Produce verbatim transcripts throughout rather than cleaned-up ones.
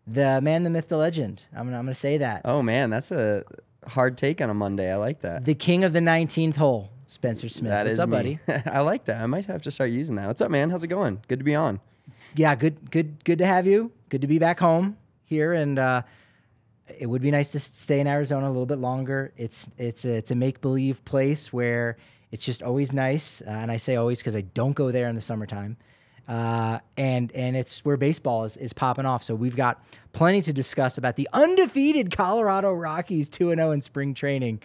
the man, the myth, the legend. I'm gonna, I'm gonna say that. Oh man, that's a hard take on a Monday. I like that. The king of the nineteenth hole, Spencer Smith. That What's is up, me. buddy? I like that. I might have to start using that. What's up, man? How's it going? Good to be on. Yeah, good, good, good to have you. Good to be back home here, and uh, it would be nice to stay in Arizona a little bit longer. It's it's a, it's a make believe place where it's just always nice, uh, and I say always because I don't go there in the summertime. Uh, and and it's where baseball is, is popping off. So we've got plenty to discuss about the undefeated Colorado Rockies two and oh in spring training.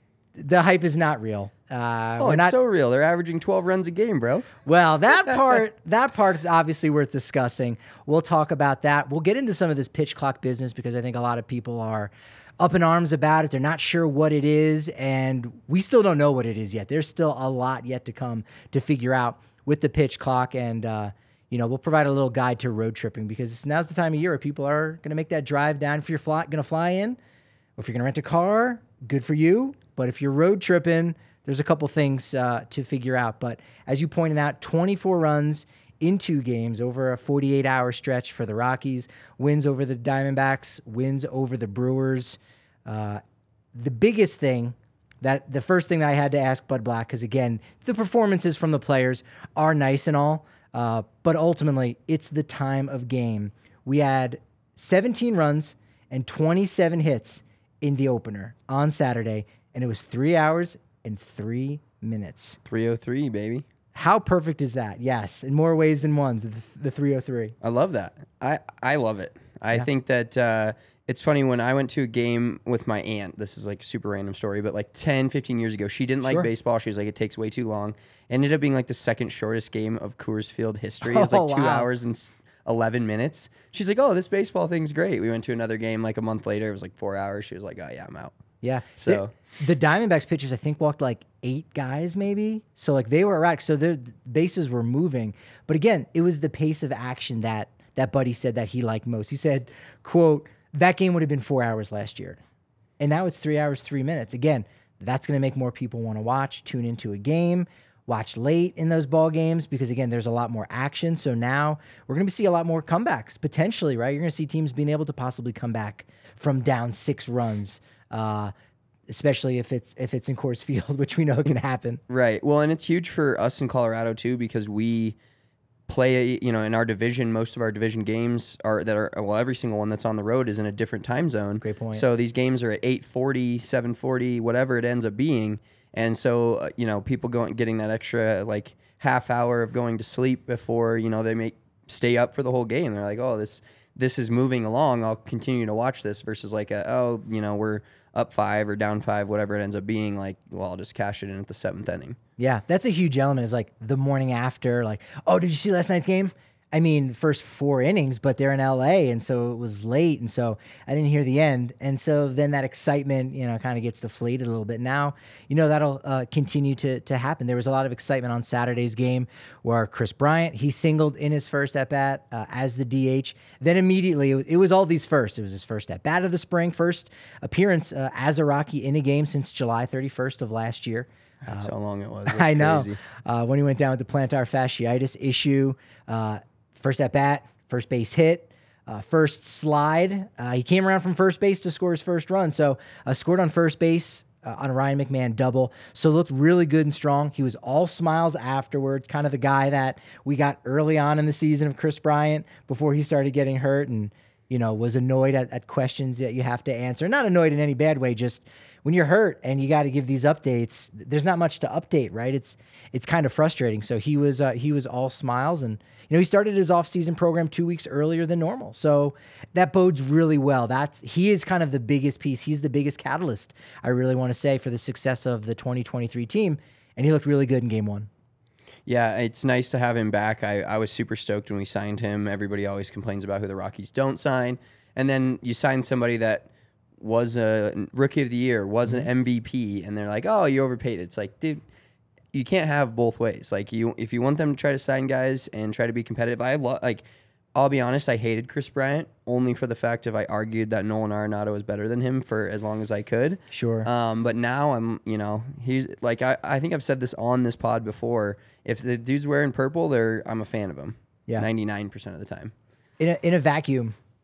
The hype is not real. Uh, oh, we're it's not, so real. They're averaging twelve runs a game, bro. Well, that part that part is obviously worth discussing. We'll talk about that. We'll get into some of this pitch clock business because I think a lot of people are up in arms about it. They're not sure what it is, and we still don't know what it is yet. There's still a lot yet to come to figure out with the pitch clock, and uh, you know, we'll provide a little guide to road tripping because now's the time of year where people are going to make that drive down. If you're fly, going to fly in, or if you're going to rent a car, good for you. But if you're road tripping, there's a couple things uh, to figure out. But as you pointed out, twenty-four runs in two games over a forty-eight hour stretch for the Rockies, wins over the Diamondbacks, wins over the Brewers. Uh, the biggest thing That the first thing that I had to ask Bud Black, because again, the performances from the players are nice and all, uh, but ultimately it's the time of game. We had seventeen runs and twenty-seven hits in the opener on Saturday, and it was three hours and three minutes. three oh three, baby. How perfect is that? Yes, in more ways than one, the, the three oh three. I love that. I, I love it. I Yeah. think that uh, it's funny when I went to a game with my aunt. This is like a super random story, but like ten, fifteen years ago, she didn't like Sure. baseball. She was like, it takes way too long. Ended up being like the second shortest game of Coors Field history. It was like Oh, two wow. hours and s- eleven minutes. She's like, oh, this baseball thing's great. We went to another game like a month later. It was like four hours. She was like, oh, yeah, I'm out. Yeah. So- the, the Diamondbacks pitchers, I think, walked like eight guys maybe. So like they were erratic. So their bases were moving. But again, it was the pace of action that that Buddy said that he liked most. He said, quote, that game would have been four hours last year. And now it's three hours, three minutes. Again, that's going to make more people want to watch, tune into a game, watch late in those ball games because, again, there's a lot more action. So now we're going to see a lot more comebacks, potentially, right? You're going to see teams being able to possibly come back from down six runs, uh, especially if it's if it's in Coors Field, which we know can happen. Right. Well, and it's huge for us in Colorado too because we play, you know, in our division, most of our division games are that are, well, every single one that's on the road is in a different time zone. Great point. So these games are at eight forty, seven forty, whatever it ends up being. And so, uh, you know, people going, getting that extra like half hour of going to sleep before, you know, they make stay up for the whole game. They're like, oh, this, this is moving along. I'll continue to watch this versus like, a, oh, you know, we're up five or down five, whatever it ends up being, like, well, I'll just cash it in at the seventh inning. Yeah, that's a huge element is like the morning after, like, oh, did you see last night's game? I mean, first four innings, but they're in L A, and so it was late, and so I didn't hear the end. And so then that excitement, you know, kind of gets deflated a little bit. Now, you know, that'll uh, continue to to happen. There was a lot of excitement on Saturday's game where Chris Bryant, he singled in his first at-bat uh, as the D H. Then immediately, it was, it was all these firsts. It was his first at-bat of the spring, first appearance uh, as a Rocky in a game since July thirty-first of last year. That's how long it was. That's I know. crazy. Uh, when he went down with the plantar fasciitis issue, uh, first at bat, first base hit, uh, first slide. Uh, he came around from first base to score his first run. So uh, scored on first base uh, on a Ryan McMahon double. So looked really good and strong. He was all smiles afterwards, kind of the guy that we got early on in the season of Chris Bryant before he started getting hurt and, you know, was annoyed at, at questions that you have to answer. Not annoyed in any bad way, just when you're hurt and you got to give these updates, there's not much to update, right? It's it's kind of frustrating. So he was uh, he was all smiles, and you know he started his off-season program two weeks earlier than normal. So that bodes really well. That's he is kind of the biggest piece. He's the biggest catalyst, I really want to say, for the success of the twenty twenty-three team, and he looked really good in game one. Yeah, it's nice to have him back. I, I was super stoked when we signed him. Everybody always complains about who the Rockies don't sign. And then you sign somebody that was a rookie of the year, was an M V P, and they're like, oh, you overpaid. It's like, dude, you can't have both ways. Like, you, if you want them to try to sign guys and try to be competitive, I lo- like, I'll be honest, I hated Chris Bryant only for the fact of I argued that Nolan Arenado was better than him for as long as I could. Sure. Um, but now I'm, you know, he's like, I, I think I've said this on this pod before. If the dude's wearing purple, they're, I'm a fan of him. Yeah. ninety-nine percent of the time. In a, in a vacuum,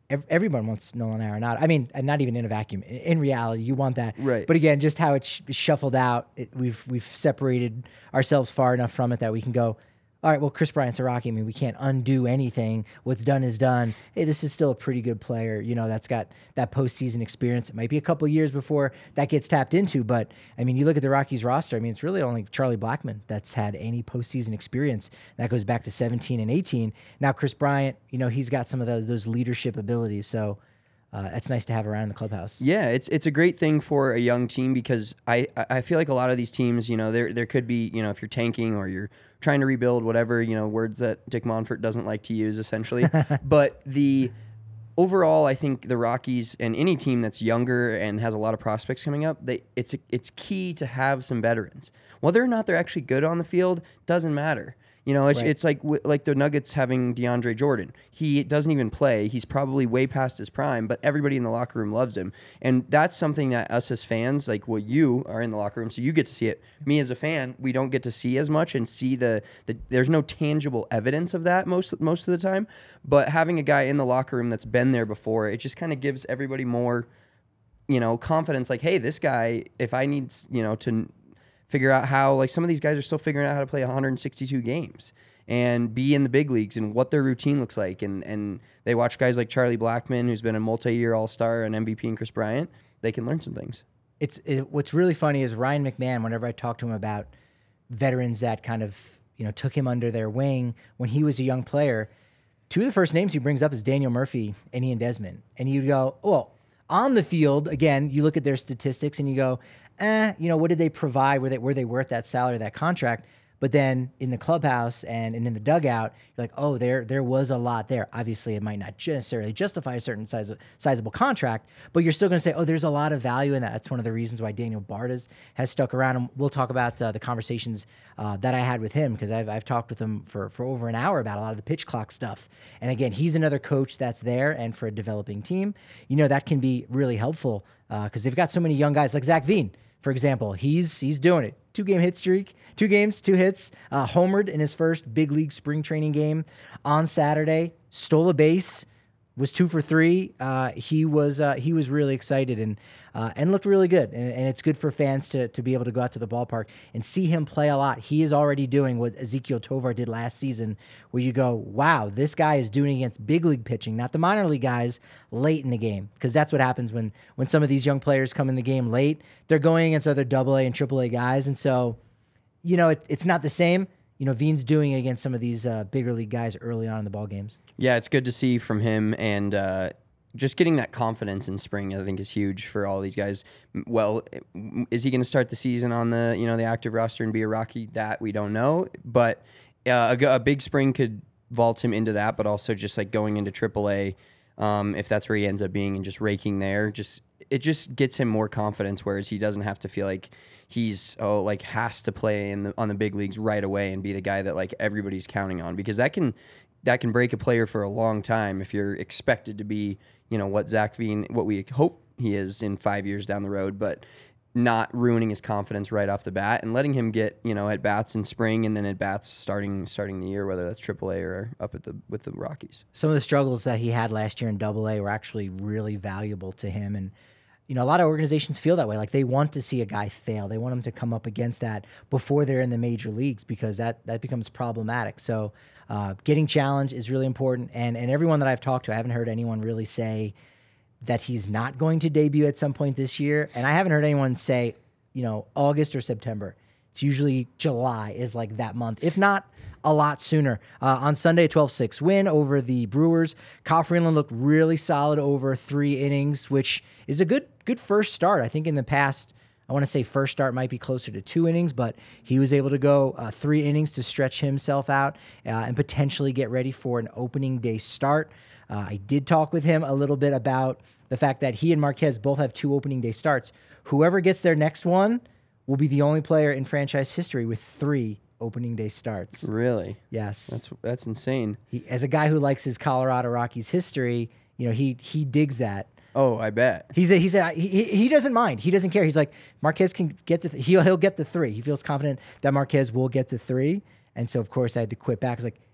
ev- everyone wants Nolan Arenado. I mean, and not even in a vacuum. In, in reality, you want that. Right. But again, just how it's sh- shuffled out, it, we've we've separated ourselves far enough from it that we can go, all right, well, Chris Bryant's a Rocky. I mean, we can't undo anything. What's done is done. Hey, this is still a pretty good player, you know, that's got that postseason experience. It might be a couple years before that gets tapped into, but, I mean, you look at the Rockies roster, I mean, it's really only Charlie Blackmon that's had any postseason experience. That goes back to seventeen and eighteen. Now, Chris Bryant, you know, he's got some of those, those leadership abilities, so uh, that's nice to have around in the clubhouse. Yeah, it's it's a great thing for a young team because I, I feel like a lot of these teams, you know, there there could be, you know, if you're tanking or you're trying to rebuild, whatever, you know, words that Dick Monfort doesn't like to use, essentially. But the overall, I think the Rockies and any team that's younger and has a lot of prospects coming up, they it's it's key to have some veterans. Whether or not they're actually good on the field doesn't matter. You know, it's, Right. it's like like the Nuggets having DeAndre Jordan. He doesn't even play. He's probably way past his prime, but everybody in the locker room loves him. And that's something that us as fans, like well, you are in the locker room, so you get to see it. Me as a fan, we don't get to see as much and see the, the there's no tangible evidence of that most most of the time. But having a guy in the locker room that's been there before, it just kind of gives everybody more, you know, confidence. Like, hey, this guy, if I need, you know, to figure out how, like some of these guys are still figuring out how to play one hundred sixty-two games and be in the big leagues and what their routine looks like. And and they watch guys like Charlie Blackmon, who's been a multi-year All-Star and M V P, and Chris Bryant. They can learn some things. It's it, what's really funny is Ryan McMahon, whenever I talk to him about veterans that kind of, you know, took him under their wing when he was a young player, two of the first names he brings up is Daniel Murphy and Ian Desmond. And you go, well, on the field, again, you look at their statistics and you go, eh, you know, what did they provide? Were they, were they worth that salary, that contract? But then in the clubhouse and, and in the dugout, you're like, oh, there there was a lot there. Obviously, it might not necessarily justify a certain size of, sizable contract, but you're still going to say, oh, there's a lot of value in that. That's one of the reasons why Daniel Bartas has stuck around. And we'll talk about uh, the conversations uh, that I had with him because I've, I've talked with him for, for over an hour about a lot of the pitch clock stuff. And again, he's another coach that's there. And for a developing team, you know, that can be really helpful because uh, they've got so many young guys like Zach Veen, for example. He's he's doing it. Two-game hit streak, two games, two hits, uh, homered in his first big league spring training game on Saturday, stole a base, was two for three. Uh, he was uh, he was really excited and uh, and looked really good. And, and it's good for fans to to be able to go out to the ballpark and see him play a lot. He is already doing what Ezekiel Tovar did last season, where you go, wow, this guy is doing against big league pitching, not the minor league guys, late in the game. Because that's what happens when when some of these young players come in the game late. They're going against other double A and triple A guys. And so, you know, it, it's not the same. You know, Veen's doing it against some of these uh, bigger league guys early on in the ball games. Yeah, it's good to see from him, and uh, just getting that confidence in spring, I think, is huge for all these guys. Well, is he going to start the season on the you know the active roster and be a Rocky? That we don't know, but uh, a, a big spring could vault him into that, but also just like going into triple A, um, if that's where he ends up being, and just raking there, just it just gets him more confidence, whereas he doesn't have to feel like he's oh like has to play in the, on the big leagues right away and be the guy that like everybody's counting on, because that can that can break a player for a long time if you're expected to be, you know, what Zach Veen, what we hope he is in five years down the road, but not ruining his confidence right off the bat and letting him get, you know, at bats in spring and then at bats starting starting the year, whether that's triple A or up at the with the Rockies. Some of the struggles that he had last year in double A were actually really valuable to him. And you know, a lot of organizations feel that way. Like they want to see a guy fail. They want him to come up against that before they're in the major leagues, because that, that becomes problematic. So uh, getting challenged is really important. And and everyone that I've talked to, I haven't heard anyone really say that he's not going to debut at some point this year. And I haven't heard anyone say, you know, August or September. It's usually July is like that month, if not a lot sooner. Uh, on Sunday, twelve six win over the Brewers. Kyle Freeland looked really solid over three innings, which is a good good first start. I think in the past, I want to say first start might be closer to two innings, but he was able to go uh, three innings to stretch himself out uh, and potentially get ready for an opening day start. Uh, I did talk with him a little bit about the fact that he and Marquez both have two opening day starts. Whoever gets their next one will be the only player in franchise history with three opening day starts. Really? Yes. That's that's insane. He, as a guy who likes his Colorado Rockies history, you know, he he digs that. Oh, I bet. He's a, he's a, he he doesn't mind. He doesn't care. He's like, Marquez can get the th- he'll he'll get the three. He feels confident that Marquez will get to three. And so of course I had to quit back. I was like,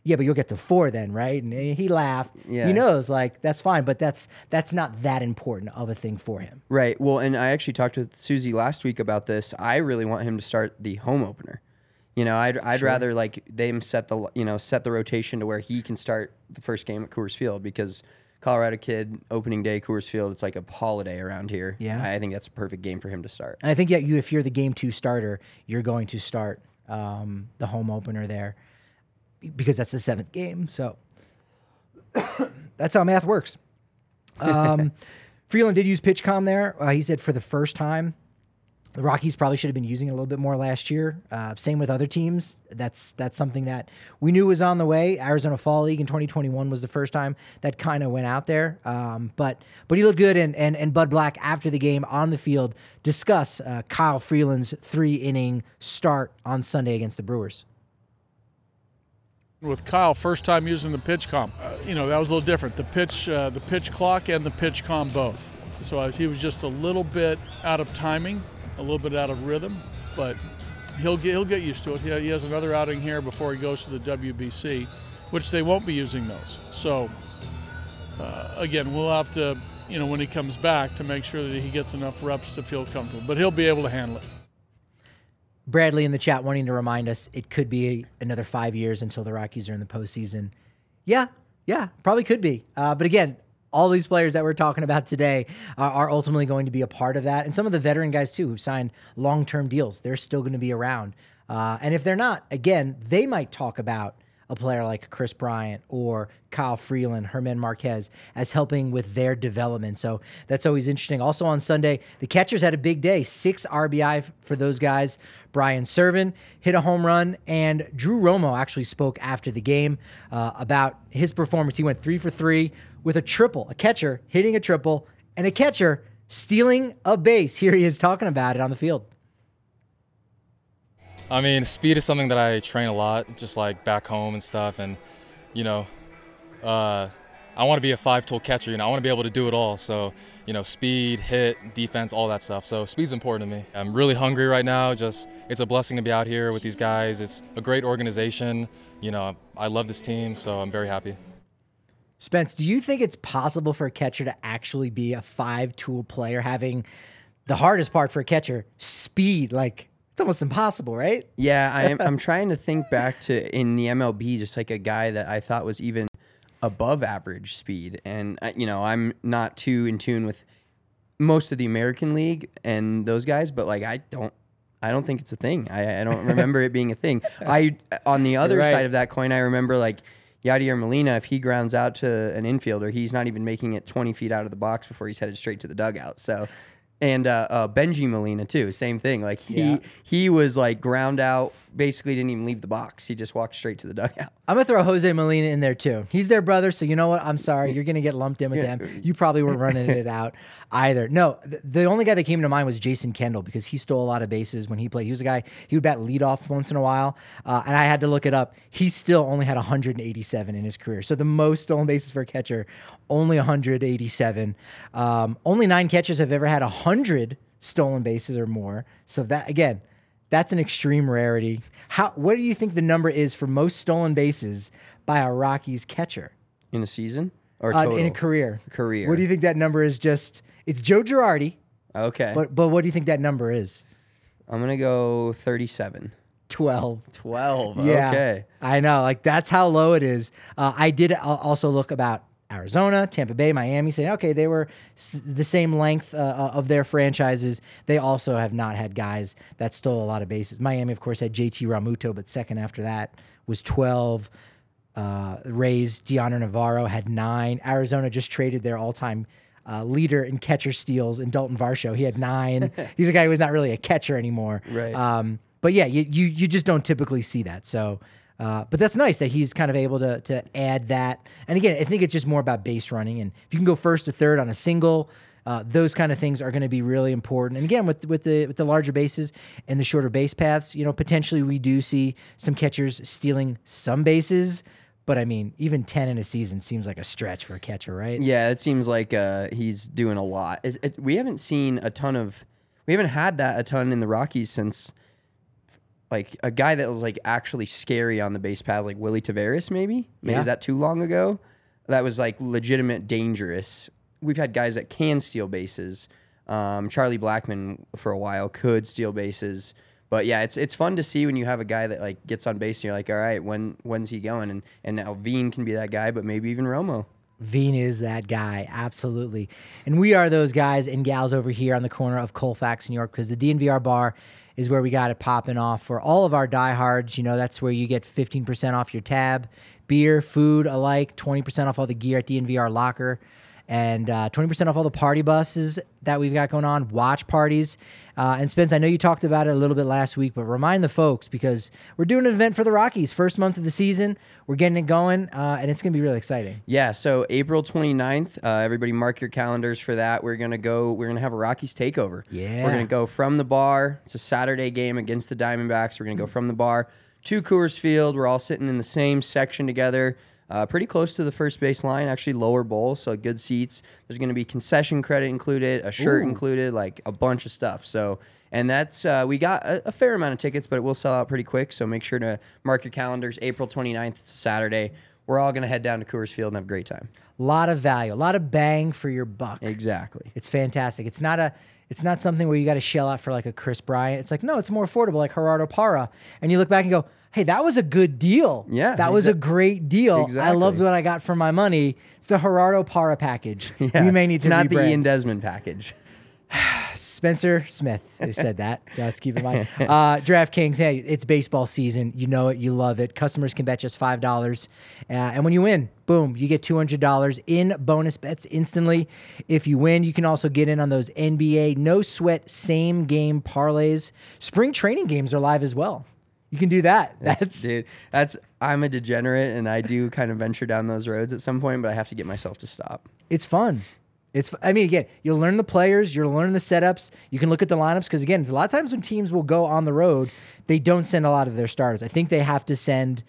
yeah, but you'll get to four then, right? And he laughed. Yeah. He knows, like, that's fine, but that's that's not that important of a thing for him. Right. Well, and I actually talked with Susie last week about this. I really want him to start the home opener. You know, I'd I'd Sure. rather like them set the you know set the rotation to where he can start the first game at Coors Field, because Colorado kid opening day Coors Field, it's like a holiday around here. Yeah. I think that's a perfect game for him to start. And I think, yeah, you if you're the game two starter, you're going to start um, the home opener there, because that's the seventh game. So that's how math works. Um, Freeland did use PitchCom there. Uh, he said for the first time. The Rockies probably should have been using it a little bit more last year. Uh, same with other teams. That's that's something that we knew was on the way. Arizona Fall League in twenty twenty-one was the first time that kind of went out there. Um, but but he looked good, and, and and Bud Black after the game on the field discuss uh, Kyle Freeland's three inning start on Sunday against the Brewers. With Kyle, first time using the PitchCom, uh, you know, that was a little different. The pitch, uh, the pitch clock and the PitchCom both. So uh, he was just a little bit out of timing, a little bit out of rhythm, but he'll get he'll get used to it. He, he has another outing here before he goes to the W B C, which they won't be using those. So uh, again, we'll have to, you know, when he comes back, to make sure that he gets enough reps to feel comfortable. But he'll be able to handle it. Bradley in the chat wanting to remind us it could be another five years until the Rockies are in the postseason. Yeah, yeah, probably could be. Uh, but again, all these players that we're talking about today are, are ultimately going to be a part of that. And some of the veteran guys, too, who've signed long-term deals, they're still going to be around. Uh, and if they're not, again, they might talk about a player like Chris Bryant or Kyle Freeland, Herman Marquez, as helping with their development. So that's always interesting. Also on Sunday, the catchers had a big day. Six R B I for those guys. Brian Serven hit a home run, and Drew Romo actually spoke after the game uh, about his performance. He went three for three with a triple, a catcher hitting a triple, and a catcher stealing a base. Here he is talking about it on the field. I mean, speed is something that I train a lot, just like back home and stuff. And, you know, uh, I want to be a five-tool catcher. You know, I want to be able to do it all. So, you know, speed, hit, defense, all that stuff. So speed's important to me. I'm really hungry right now. Just, it's a blessing to be out here with these guys. It's a great organization. You know, I love this team, so I'm very happy. Spence, do you think it's possible for a catcher to actually be a five-tool player, having the hardest part for a catcher, speed? Like, it's almost impossible, right? Yeah, I'm, I'm trying to think back to in the M L B, just like a guy that I thought was even above average speed. And, uh, you know, I'm not too in tune with most of the American League and those guys, but, like, I don't I don't think it's a thing. I, I don't remember it being a thing. I On the other right. side of that coin, I remember, like, Yadier Molina, if he grounds out to an infielder, he's not even making it twenty feet out of the box before he's headed straight to the dugout. So... And uh, uh, Benji Molina, too, same thing. Like, he Yeah. he was, like, ground out, basically didn't even leave the box. He just walked straight to the dugout. I'm going to throw Jose Molina in there, too. He's their brother, so you know what? I'm sorry. You're going to get lumped in with Yeah. them. You probably weren't running it out either. No, th- the only guy that came to mind was Jason Kendall, because he stole a lot of bases when he played. He was a guy, he would bat leadoff once in a while, uh, and I had to look it up. He still only had one hundred eighty-seven in his career. So the most stolen bases for a catcher, only one hundred eighty-seven. Um, only nine catchers have ever had one hundred stolen bases or more. So that, again, that's an extreme rarity. How? What do you think the number is for most stolen bases by a Rockies catcher In a season? Or uh, total? in a career? Career. What do you think that number is? Just it's Joe Girardi, Okay. but but what do you think that number is? I'm going to go thirty-seven. twelve. twelve. Yeah, Okay. I know. Like, that's how low it is. Uh, I did al- also look about Arizona, Tampa Bay, Miami, saying, okay, they were s- the same length uh, of their franchises. They also have not had guys that stole a lot of bases. Miami, of course, had J T Realmuto, but second after that was twelve. Uh, Rays, Deontay Navarro had nine. Arizona just traded their all-time uh, leader in catcher steals in Dalton Varsho. He had nine. He's a guy who's not really a catcher anymore. Right. Um, but yeah, you, you you just don't typically see that. So, uh, but that's nice that he's kind of able to to add that. And again, I think it's just more about base running. And if you can go first to third on a single, uh, those kind of things are going to be really important. And again, with with the with the larger bases and the shorter base paths, you know, potentially we do see some catchers stealing some bases. But I mean, even ten in a season seems like a stretch for a catcher, right? Yeah, it seems like uh, he's doing a lot. Is it, we haven't seen a ton of, we haven't had that a ton in the Rockies since like a guy that was like actually scary on the base paths, like Willie Taveras, maybe. Maybe Yeah. Is that too long ago? That was like legitimate dangerous. We've had guys that can steal bases. Um, Charlie Blackmon for a while could steal bases. But yeah, it's it's fun to see when you have a guy that like gets on base and you're like, all right, when when's he going? And and now Veen can be that guy, but maybe even Romo. Veen is that guy, absolutely. And we are those guys and gals over here on the corner of Colfax, New York, because the D N V R bar is where we got it popping off for all of our diehards. You know, that's where you get fifteen percent off your tab, beer, food alike, twenty percent off all the gear at D N V R Locker, and uh, twenty percent off all the party buses that we've got going on, watch parties. Uh, and Spence, I know you talked about it a little bit last week, but remind the folks because we're doing an event for the Rockies. First month of the season. We're getting it going, uh, and it's going to be really exciting. Yeah, so April twenty-ninth, uh, everybody mark your calendars for that. We're going to go, we're going to have a Rockies takeover. Yeah. We're going to go from the bar. It's a Saturday game against the Diamondbacks. We're going to go from the bar to Coors Field. We're all sitting in the same section together. Uh, pretty close to the first base line, actually lower bowl, so good seats. There's going to be concession credit included, a shirt Ooh. included, like a bunch of stuff. So, and that's, uh, we got a, a fair amount of tickets, but it will sell out pretty quick. So make sure to mark your calendars. April twenty-ninth, it's a Saturday. We're all going to head down to Coors Field and have a great time. A lot of value, a lot of bang for your buck. Exactly. It's fantastic. It's not a it's not something where you got to shell out for like a Chris Bryant. It's like, no, it's more affordable, like Gerardo Parra. And you look back and go, hey, that was a good deal. Yeah, That was a exa- great deal. I loved Exactly. what I got for my money. It's the Gerardo Parra package. Yeah, We may need it's to not the rebrand. Ian Desmond package. Spencer Smith, they said that. Let's keep in mind. Uh, DraftKings, hey, it's baseball season. You know it. You love it. Customers can bet just five dollars. Uh, and when you win, boom, you get two hundred dollars in bonus bets instantly. If you win, you can also get in on those N B A no sweat same game parlays. Spring training games are live as well. You can do that. That's, That's dude, that's, I'm a degenerate and I do kind of venture down those roads at some point, but I have to get myself to stop. It's fun. It's. I mean, again, you'll learn the players, you'll learn the setups. You can look at the lineups because, again, a lot of times when teams will go on the road, they don't send a lot of their starters. I think they have to send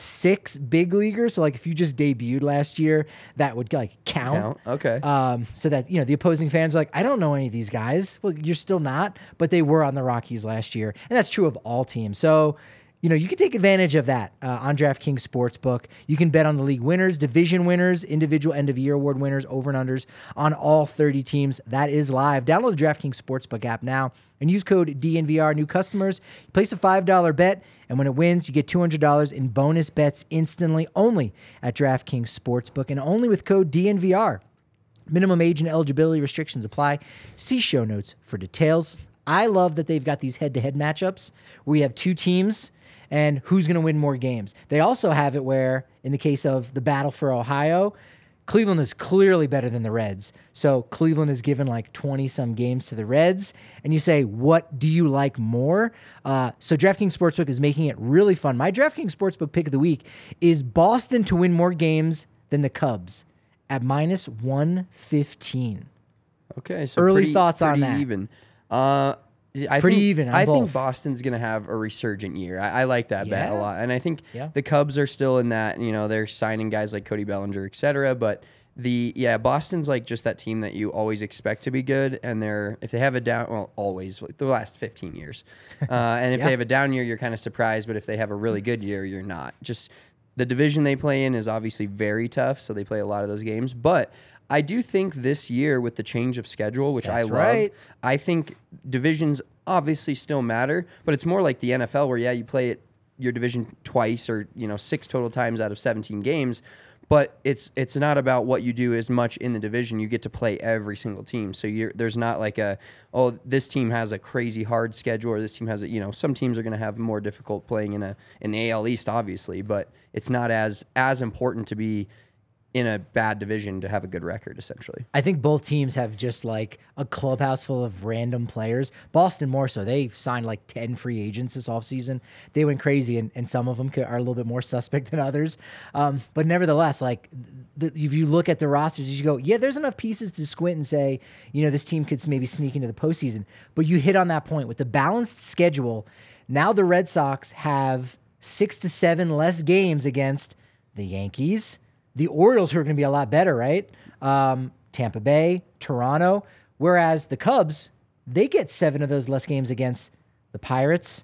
six big leaguers. So, like, if you just debuted last year, that would like count. Count? Okay. Um, so that you know the opposing fans are like, I don't know any of these guys. Well, you're still not, but they were on the Rockies last year, and that's true of all teams. So. You know, you can take advantage of that uh, on DraftKings Sportsbook. You can bet on the league winners, division winners, individual end-of-year award winners, over and unders on all thirty teams. That is live. Download the DraftKings Sportsbook app now and use code D N V R. New customers, you place a five dollar bet, and when it wins, you get two hundred dollars in bonus bets instantly only at DraftKings Sportsbook and only with code D N V R. Minimum age and eligibility restrictions apply. See show notes for details. I love that they've got these head-to-head matchups where you have two teams and who's going to win more games. They also have it where, in the case of the battle for Ohio, Cleveland is clearly better than the Reds. So Cleveland is given like twenty-some games to the Reds. And you say, what do you like more? Uh, so DraftKings Sportsbook is making it really fun. My DraftKings Sportsbook pick of the week is Boston to win more games than the Cubs at minus one fifteen. Okay. So Early pretty- thoughts on pretty that? Even. Uh, I Pretty think, even on I think both. Boston's going to have a resurgent year. I, I like that bet a Yeah. lot. And I think Yeah. the Cubs are still in that, you know, they're signing guys like Cody Bellinger, et cetera. But the, yeah, Boston's like just that team that you always expect to be good. And they're, if they have a down, well, always, like the last fifteen years. Uh, and if Yeah. they have a down year, you're kind of surprised. But if they have a really good year, you're not. Just the division they play in is obviously very tough. So they play a lot of those games. But I do think this year with the change of schedule, which I That's love, right. I think divisions obviously still matter, but it's more like the N F L where, yeah, you play it your division twice or, you know, six total times out of seventeen games, but it's it's not about what you do as much in the division. You get to play every single team. So you're, there's not like a, oh, this team has a crazy hard schedule or this team has a, you know, some teams are going to have more difficult playing in a in the A L East, obviously, but it's not as as important to be in a bad division to have a good record, essentially. I think both teams have just like a clubhouse full of random players. Boston more so. They've signed like ten free agents this offseason. They went crazy, and, and some of them could, are a little bit more suspect than others. Um, but nevertheless, like the, if you look at the rosters, you go, yeah, there's enough pieces to squint and say, you know, this team could maybe sneak into the postseason. But you hit on that point with the balanced schedule. Now the Red Sox have six to seven less games against the Yankees, the Orioles, who are going to be a lot better, right? Um, Tampa Bay, Toronto. Whereas the Cubs, they get seven of those less games against the Pirates,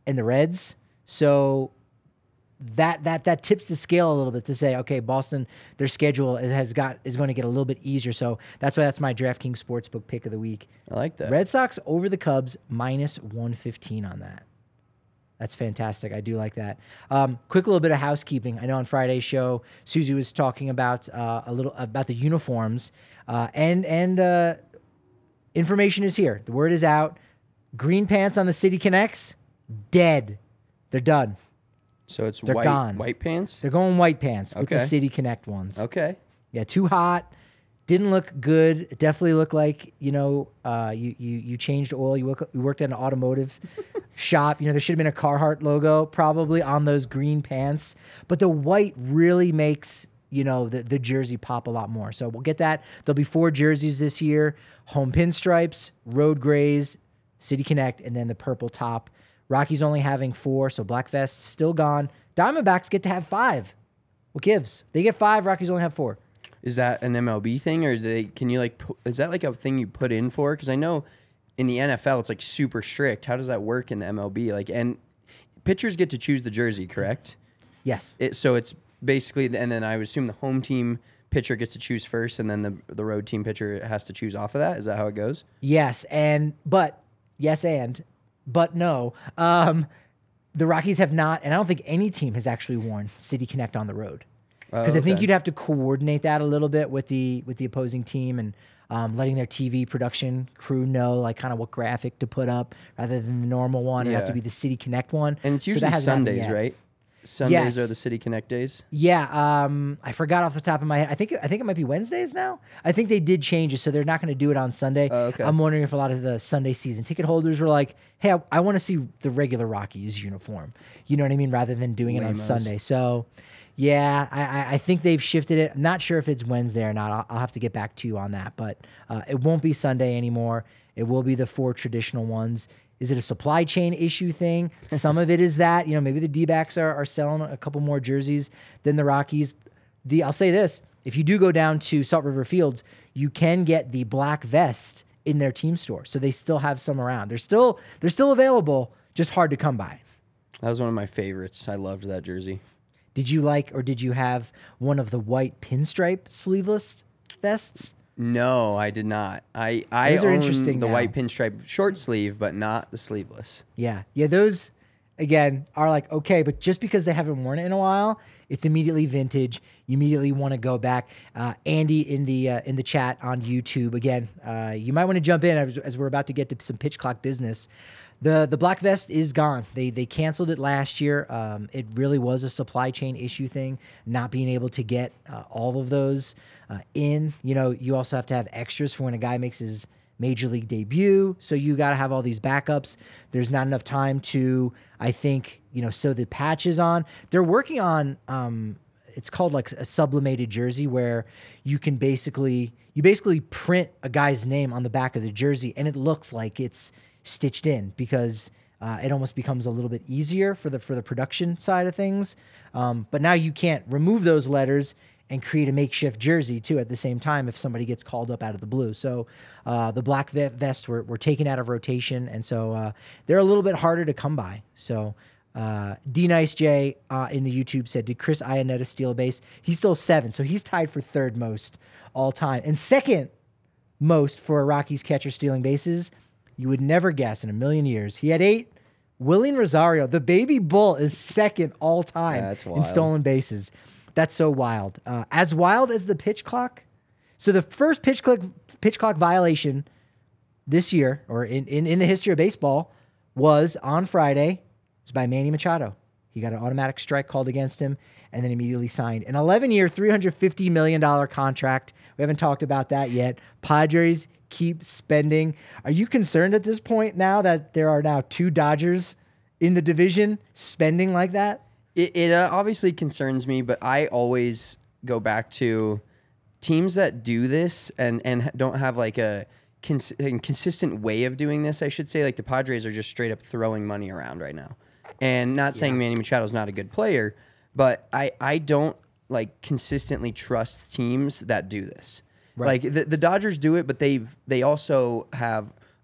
and the Reds. So that that that tips the scale a little bit to say, okay, Boston, their schedule is, has got is going to get a little bit easier. So that's why that's my DraftKings Sportsbook pick of the week. I like that. Red Sox over the Cubs, minus one fifteen on that. That's fantastic. I do like that. Um, quick little bit of housekeeping. I know on Friday's show, Susie was talking about uh, a little about the uniforms, uh, and and uh, information is here. The word is out. Green pants on the City Connects, dead. They're done. So it's They're white, gone. white pants? They're going white pants with the Okay. City Connect ones. Okay. Yeah, too hot. Didn't look good. It definitely looked like, you know, uh, you, you you changed oil. You, work, you worked at an automotive shop. You know, there should have been a Carhartt logo probably on those green pants. But the white really makes, you know, the, the jersey pop a lot more. So we'll get that. There'll be four jerseys this year. Home pinstripes, road grays, City Connect, and then the purple top. Rockies only having four, so Black Vest still gone. Diamondbacks get to have five. What gives? They get five, Rockies only have four. Is that an M L B thing, or is they? Can you like? pu- Is that like a thing you put in for? Because I know in the N F L it's like super strict. How does that work in the M L B? Like, and pitchers get to choose the jersey, correct? Yes. It, so it's basically, and then I would assume the home team pitcher gets to choose first, and then the the road team pitcher has to choose off of that. Is that how it goes? Yes, and but yes, and but no. Um, the Rockies have not, and I don't think any team has actually worn City Connect on the road because Oh, I think okay. you'd have to coordinate that a little bit with the with the opposing team and um, letting their T V production crew know like kind of what graphic to put up rather than the normal one. It'd have Yeah. to be the City Connect one, And it's So that usually hasn't happened Sundays, yet. right? Sundays Yes. are the City Connect days. Yeah, um, I forgot off the top of my head. I think I think it might be Wednesdays now. I think they did change it, so they're not going to do it on Sunday. Oh, okay. I'm wondering if a lot of the Sunday season ticket holders were like, "Hey, I, I want to see the regular Rockies uniform." You know what I mean? Rather than doing it on Lamos. Sunday. So, yeah, I, I- I think they've shifted it. I'm not sure if it's Wednesday or not. I'll, I'll have to get back to you on that. But uh, it won't be Sunday anymore. It will be the four traditional ones. Is it a supply chain issue thing? Some of it is that, you know, maybe the D-backs are, are selling a couple more jerseys than the Rockies. The I'll say this, if you do go down to Salt River Fields, you can get the black vest in their team store. So they still have some around. They're still they're still available, just hard to come by. That was one of my favorites. I loved that jersey. Did you like or did you have one of the white pinstripe sleeveless vests? No, I did not. I I Those are own interesting the now. white pinstripe short sleeve, but not the sleeveless. Yeah. Yeah, those again are like okay, but just because they haven't worn it in a while, it's immediately vintage. You immediately want to go back. Uh, Andy in the uh, in the chat on YouTube again. Uh, you might want to jump in as, as we're about to get to some pitch clock business. The the black vest is gone. They they canceled it last year. Um, it really was a supply chain issue thing, not being able to get uh, all of those uh, in. You know, you also have to have extras for when a guy makes his major league debut. So you got to have all these backups. There's not enough time to, I think, you know, sew the patches on. They're working on, um, it's called like a sublimated jersey where you can basically, you basically print a guy's name on the back of the jersey and it looks like it's stitched in because uh, it almost becomes a little bit easier for the, for the production side of things. Um, but now you can't remove those letters and create a makeshift jersey too at the same time if somebody gets called up out of the blue. So uh, the black ve- vests were, were taken out of rotation, and so uh, they're a little bit harder to come by. So uh, D Nice J uh, in the YouTube said, did Chris Iannetta steal a base? He's still seven, so he's tied for third most all time. And second most for a Rockies catcher stealing bases. You would never guess in a million years. He had eight. Willian Rosario, the baby bull, is second all time That's in wild. stolen bases. That's so wild. Uh, as wild as the pitch clock. So the first pitch clock pitch clock violation this year, or in, in, in the history of baseball, was on Friday. It was by Manny Machado. He got an automatic strike called against him and then immediately signed an eleven-year, three hundred fifty million dollars contract. We haven't talked about that yet. Padres keep spending. Are you concerned at this point now that there are now two Dodgers in the division spending like that? It, it uh, obviously concerns me, but I always go back to teams that do this and, and don't have like a, cons- a consistent way of doing this, I should say. Like the Padres are just straight up throwing money around right now. And not saying Manny Machado's not a good player, but I, I don't like consistently trust teams that do this. Right. Like the, the Dodgers do it, but they've they also have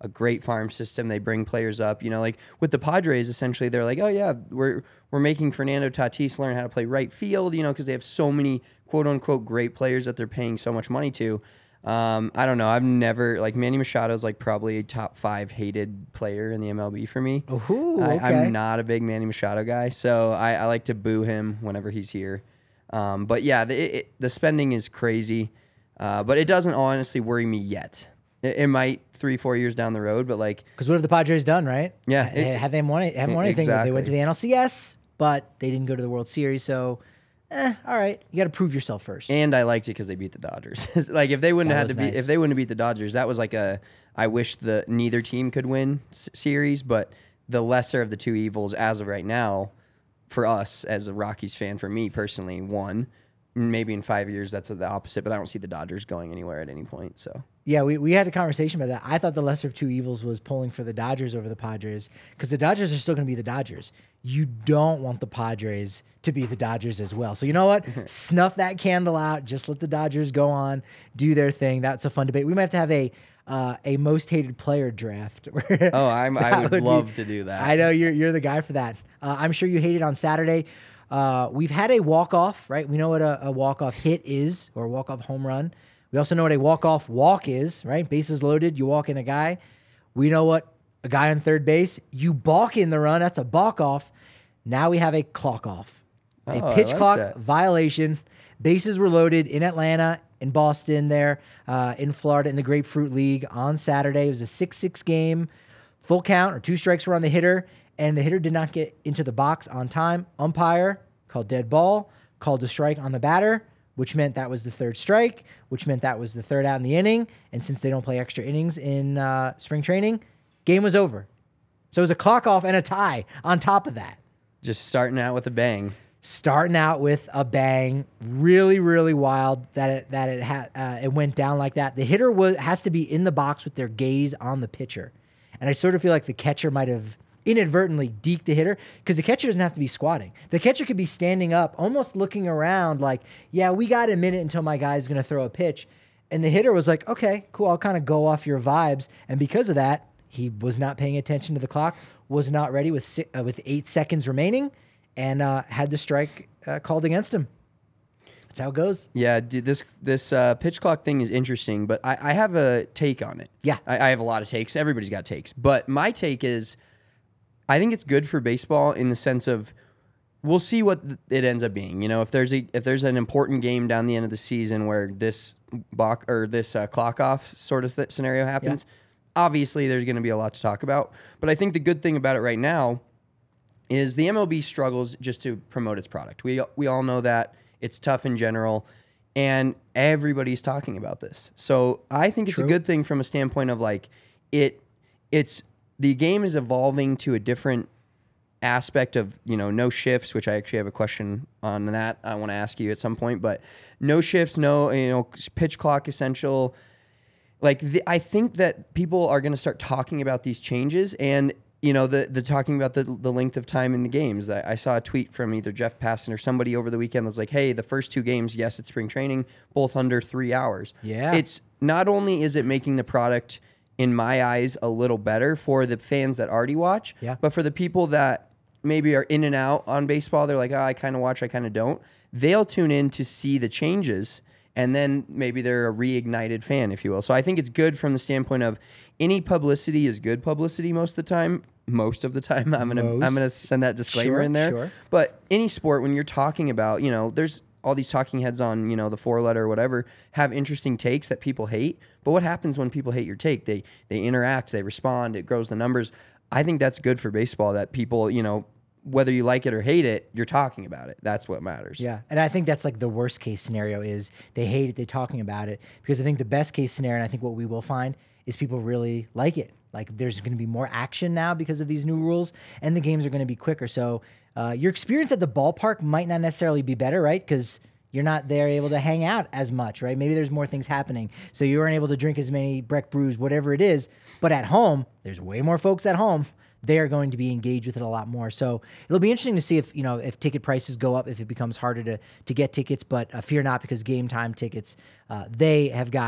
a great farm system. They bring players up. You know, like with the Padres, essentially, they're like, oh yeah, we're we're making Fernando Tatis learn how to play right field. You know, because they have so many quote unquote great players that they're paying so much money to. Um, I don't know. I've never like Manny Machado's like probably a top five hated player in the M L B for me. Ooh, I, okay. I'm not a big Manny Machado guy, so I, I like to boo him whenever he's here. Um, but yeah, the it, the spending is crazy, uh, but it doesn't honestly worry me yet. It, it might three, four years down the road, but like, Because what have the Padres done, right? Yeah, Ha- it- have they won? it- Haven't won anything. They went exactly. to the N L C S, but they didn't go to the World Series. So, eh, all right, you got to prove yourself first. and I liked it because they beat the Dodgers. Like if they wouldn't That have had was to beat, nice. if they wouldn't have beat the Dodgers, that was like a. I wish the neither team could win s- series, but the lesser of the two evils as of right now, for us as a Rockies fan, for me personally, won. Maybe in five years that's the opposite, but I don't see the Dodgers going anywhere at any point. So Yeah, we, we had a conversation about that. I thought the lesser of two evils was pulling for the Dodgers over the Padres because the Dodgers are still going to be the Dodgers. You don't want the Padres to be the Dodgers as well. So you know what? Snuff that candle out. Just let the Dodgers go on, do their thing. That's a fun debate. We might have to have a uh, a most hated player draft. oh, I'm, I That would, would be- love to do that. I know you're you're the guy for that. Uh, I'm sure you hate it on Saturday. Uh, we've had a walk-off, right? We know what a, a walk-off hit is, or a walk-off home run. We also know what a walk-off walk is, right? Bases loaded, you walk in a guy. We know what a guy on third base, you balk in the run, that's a balk-off. Now we have a clock-off, a Oh, I pitch like clock that. violation. Bases were loaded in Atlanta, in Boston, there, uh, in Florida, in the Grapefruit League on Saturday. It was a six six game, full count, or two strikes were on the hitter, and the hitter did not get into the box on time. Umpire called dead ball, called a strike on the batter, which meant that was the third strike, which meant that was the third out in the inning. And since they don't play extra innings in uh, spring training, game was over. So it was a clock off and a tie on top of that. Just starting out with a bang. Starting out with a bang, really, really wild that it that it had uh, it went down like that. The hitter was has to be in the box with their gaze on the pitcher, and I sort of feel like the catcher might have inadvertently deked the hitter because the catcher doesn't have to be squatting. The catcher could be standing up, almost looking around, like, "Yeah, we got a minute until my guy's going to throw a pitch," and the hitter was like, "Okay, cool, I'll kind of go off your vibes," and because of that, he was not paying attention to the clock, was not ready with si- uh, with eight seconds remaining. And uh, had the strike uh, called against him. That's how it goes. Yeah, dude, this this uh, pitch clock thing is interesting, but I, I have a take on it. Yeah. I, I have a lot of takes. Everybody's got takes, but my take is, I think it's good for baseball in the sense of, we'll see what th- it ends up being. You know, if there's a if there's an important game down the end of the season where this balk or this uh, clock off sort of th- scenario happens, obviously there's going to be a lot to talk about. But I think the good thing about it right now is the M L B struggles just to promote its product. We we all know that it's tough in general, and everybody's talking about this. So I think it's True. a good thing from a standpoint of like it. It's the game is evolving to a different aspect of, you know, no shifts, which I actually have a question on that I want to ask you at some point. But no shifts, no you know pitch clock essential. Like the, I think that people are going to start talking about these changes and. You know, the the talking about the the length of time in the games. I, I saw a tweet from either Jeff Passan or somebody over the weekend that was like, hey, the first two games, yes, it's spring training, both under three hours. Yeah. It's not only is it making the product, in my eyes, a little better for the fans that already watch, Yeah. but for the people that maybe are in and out on baseball, they're like, oh, I kind of watch, I kind of don't. They'll tune in to see the changes, and then maybe they're a reignited fan, if you will. So I think it's good from the standpoint of any publicity is good publicity most of the time. Most of the time, I'm gonna Most. I'm gonna send that disclaimer Sure, in there. sure. But any sport, when you're talking about, you know, there's all these talking heads on, you know, the four letter or whatever, have interesting takes that people hate. But what happens when people hate your take? They they interact, they respond, it grows the numbers. I think that's good for baseball. That people, you know, whether you like it or hate it, you're talking about it. That's what matters. Yeah. And I think that's like the worst case scenario is they hate it, they're talking about it. Because I think the best case scenario, and I think what we will find, is people really like it. Like there's going to be more action now because of these new rules, and the games are going to be quicker. So uh, your experience at the ballpark might not necessarily be better, right? Because you're not there able to hang out as much, right? Maybe there's more things happening. So you aren't able to drink as many Breck brews, whatever it is. But at home, there's way more folks at home. They are going to be engaged with it a lot more. So it'll be interesting to see if, you know, if ticket prices go up, if it becomes harder to, to get tickets. But uh, fear not, because Game Time tickets, uh, they have got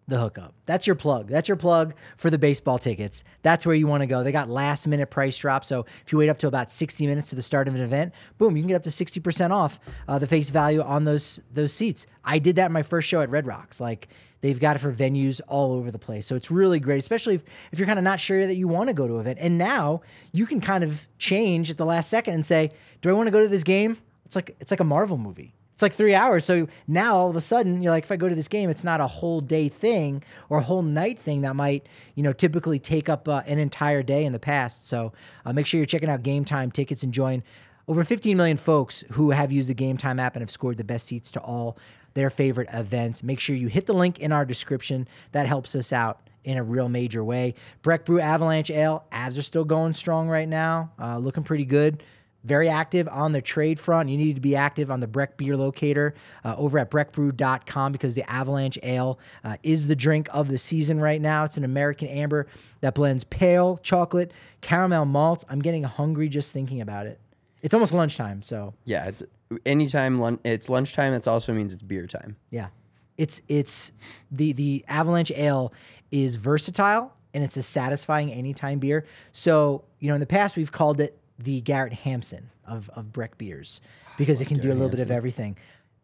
the hookup. That's your plug. That's your plug for the baseball tickets. That's where you want to go. They got last minute price drop. So if you wait up to about sixty minutes to the start of an event, boom, you can get up to sixty percent off uh, the face value on those those seats. I did that in my first show at Red Rocks. Like, they've got it for venues all over the place. So it's really great, especially if, if you're kind of not sure that you want to go to an event. And now you can kind of change at the last second and say, do I want to go to this game? It's like it's like a Marvel movie. It's like three hours. So now all of a sudden you're like, if I go to this game, it's not a whole day thing or a whole night thing that might, you know, typically take up uh, an entire day in the past. So uh, make sure you're checking out Game Time tickets and join over fifteen million folks who have used the Game Time app and have scored the best seats to all their favorite events. Make sure you hit the link in our description. That helps us out in a real major way. Breck Brew Avalanche Ale. Avs are still going strong right now. Uh, looking pretty good. Very active on the trade front. You need to be active on the Breck Beer Locator uh, over at breck brew dot com because the Avalanche Ale uh, is the drink of the season right now. It's an American amber that blends pale chocolate, caramel malt. I'm getting hungry just thinking about it. It's almost lunchtime, so. Yeah, it's anytime lun- it's lunchtime. That also means it's beer time. Yeah. It's it's the the Avalanche Ale is versatile and it's a satisfying anytime beer. So, you know, in the past we've called it the Garrett Hampson of, of Breck beers because it can do a little bit of everything.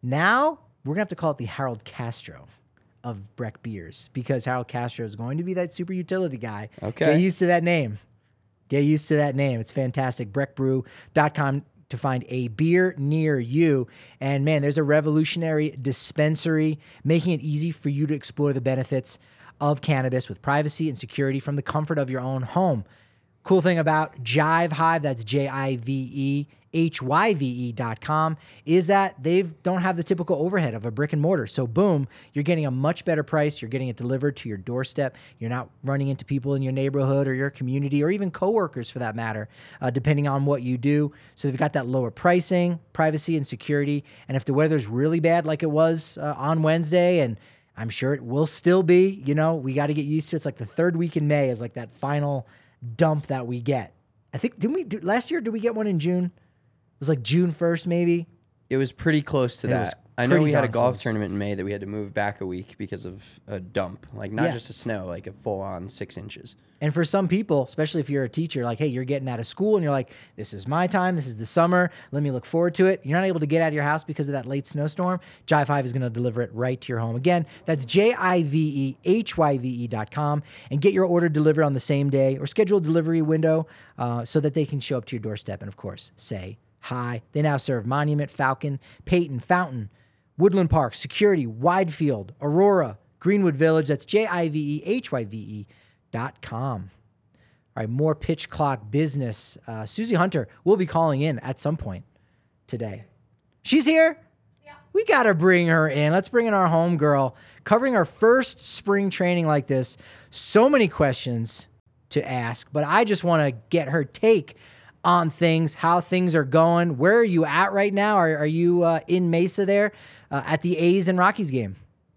Now we're gonna have to call it the Harold Castro of Breck beers because Harold Castro is going to be that super utility guy. Okay. Get used to that name. Get used to that name. It's fantastic. breck brew dot com to find a beer near you. And man, there's a revolutionary dispensary making it easy for you to explore the benefits of cannabis with privacy and security from the comfort of your own home. Cool thing about Jive Hive, that's J I V E H Y V E dot com, is that they don't have the typical overhead of a brick and mortar. So boom, you're getting a much better price. You're getting it delivered to your doorstep. You're not running into people in your neighborhood or your community or even coworkers for that matter, uh, depending on what you do. So they've got that lower pricing, privacy, and security. And if the weather's really bad like it was uh, on Wednesday, and I'm sure it will still be, you know, we got to get used to it. It's like the third week in May is like that final dump that we get. I think, didn't we do last year? Did we get one in June? It was like June first, maybe. It was pretty close to It was that. I know pretty we had a darn golf close. tournament in May that we had to move back a week because of a dump, like not Yeah. just a snow, like a full on six inches. And for some people, especially if you're a teacher, like, hey, you're getting out of school and you're like, this is my time. This is the summer. Let me look forward to it. You're not able to get out of your house because of that late snowstorm. Jive Hive is going to deliver it right to your home. Again, that's J I V E H Y V E dot com and get your order delivered on the same day or schedule a delivery window uh, so that they can show up to your doorstep and, of course, say hi. They now serve Monument, Falcon, Peyton, Fountain, Woodland Park, Security, Widefield, Aurora, Greenwood Village. That's J I V E H Y V E dot com. All right, more pitch clock business. Uh, Susie Hunter will be calling in at some point today. She's here. Yeah. We got to bring her in. Let's bring in our home girl, covering our first spring training like this. So many questions to ask, but I just want to get her take on things, how things are going. Where are you at right now? Are, are you uh, in Mesa there uh, at the A's and Rockies game?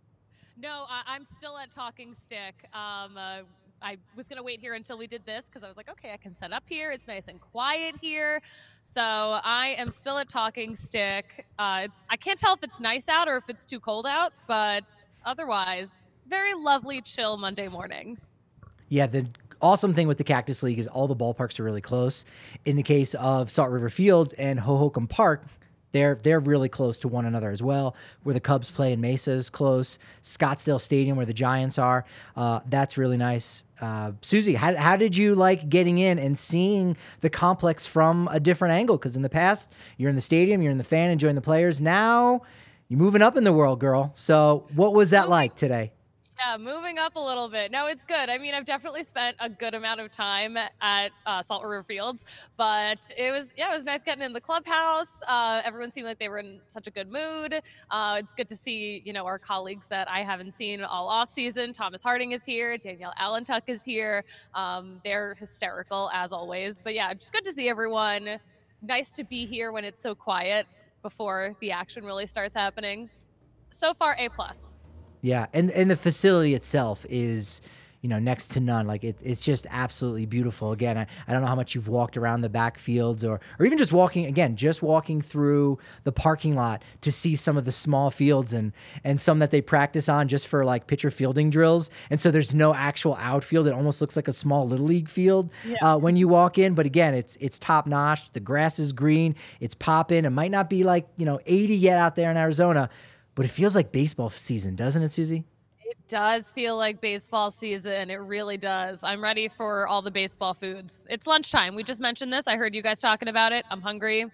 No, I, I'm still at Talking Stick. Um, uh, I was going to wait here until we did this because I was like, okay, I can set up here. It's nice and quiet here. So I am still at Talking Stick. Uh, it's I can't tell if it's nice out or if it's too cold out, but otherwise, very lovely, chill Monday morning. Yeah, the awesome thing with the Cactus League is all the ballparks are really close. In the case of Salt River Fields and Hohokam Park, they're they're really close to one another as well. Where the Cubs play in Mesa is close. Scottsdale Stadium, where the Giants are, uh, that's really nice. Uh, Susie, how, how did you like getting in and seeing the complex from a different angle? Because in the past, you're in the stadium, you're in the fan, enjoying the players. Now, you're moving up in the world, girl. So what was that like today? Yeah, moving up a little bit. No, it's good. I mean, I've definitely spent a good amount of time at uh, Salt River Fields, but it was, yeah, it was nice getting in the clubhouse. Uh, everyone seemed like they were in such a good mood. Uh, it's good to see, you know, our colleagues that I haven't seen all off season. Thomas Harding is here. Danielle Allentuck is here. Um, they're hysterical as always. But yeah, just good to see everyone. Nice to be here when it's so quiet before the action really starts happening. So far, A plus. Yeah, and and the facility itself is, you know, next to none. Like it, it's just absolutely beautiful. Again, I, I don't know how much you've walked around the backfields or, or even just walking, again, just walking through the parking lot to see some of the small fields and, and some that they practice on just for like pitcher fielding drills. And so there's no actual outfield. It almost looks like a small little league field Yeah. uh, when you walk in. But again, it's, it's top notch. The grass is green. It's popping. It might not be like, you know, eighty yet out there in Arizona, but it feels like baseball season, doesn't it, Susie? It does feel like baseball season. It really does. I'm ready for all the baseball foods. It's lunchtime. We just mentioned this. I heard you guys talking about it. I'm hungry.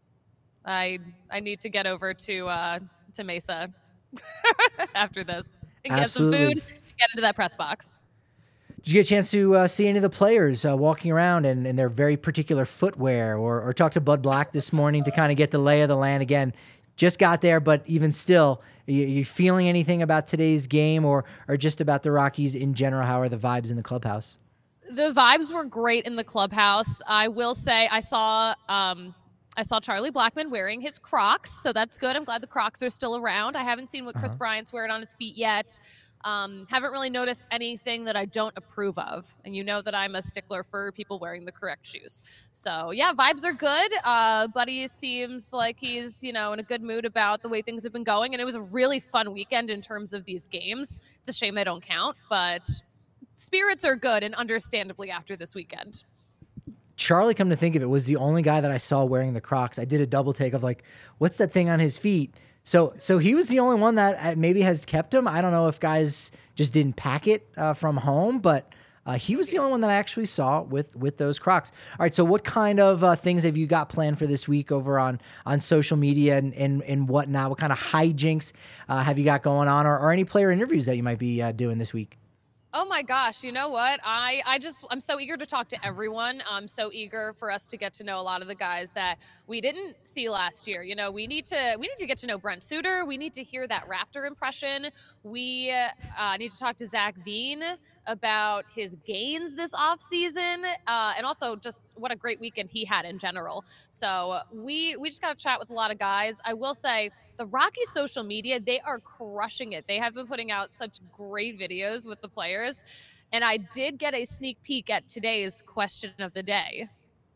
I I need to get over to uh, to Mesa after this and get some Absolutely. food. Get into that press box. Did you get a chance to uh, see any of the players uh, walking around in, in their very particular footwear, or, or talk to Bud Black this morning to kind of get the lay of the land? Again, just got there, but even still, you, you feeling anything about today's game, or or just about the Rockies in general? How are the vibes in the clubhouse? The vibes were great in the clubhouse. I will say I saw um, I saw Charlie Blackmon wearing his Crocs, so that's good. I'm glad the Crocs are still around. I haven't seen what Chris Uh-huh. Bryant's wearing on his feet yet. Um, haven't really noticed anything that I don't approve of. And you know that I'm a stickler for people wearing the correct shoes. So yeah, vibes are good. Uh, Buddy seems like he's, you know, in a good mood about the way things have been going. And it was a really fun weekend in terms of these games. It's a shame they don't count, but spirits are good, and understandably after this weekend. Charlie, come to think of it, was the only guy that I saw wearing the Crocs. I did a double take of like, what's that thing on his feet? So so he was the only one that uh, maybe has kept him. I don't know if guys just didn't pack it uh, from home, but uh, he was the only one that I actually saw with with those Crocs. All right, so what kind of uh, things have you got planned for this week over on on social media and, and, and whatnot? What kind of hijinks uh, have you got going on, or, or any player interviews that you might be uh, doing this week? Oh my gosh, you know what? I, I just, I'm so eager to talk to everyone. I'm so eager for us to get to know a lot of the guys that we didn't see last year. You know, we need to, we need to get to know Brent Suter. We need to hear that Raptor impression. We uh, need to talk to Zach Veen about his gains this offseason, uh, and also just what a great weekend he had in general. So we, we just got to chat with a lot of guys. I will say the Rockies social media, they are crushing it. They have been putting out such great videos with the players. And I did get a sneak peek at today's question of the day.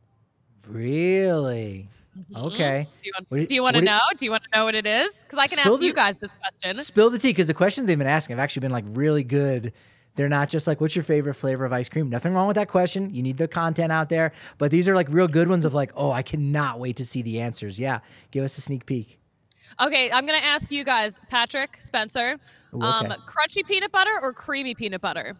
Really? Okay. Do you want, What do- do you want to what do- know? Do you want to know what it is? Because I can Spill ask you the- guys this question. Spill the tea, because the questions they've been asking have actually been like really good. They're not just like, what's your favorite flavor of ice cream? Nothing wrong with that question. You need the content out there. But these are like real good ones of like, oh, I cannot wait to see the answers. Yeah. Give us a sneak peek. Okay, I'm going to ask you guys, Patrick, Spencer, Ooh, um, okay. crunchy peanut butter or creamy peanut butter?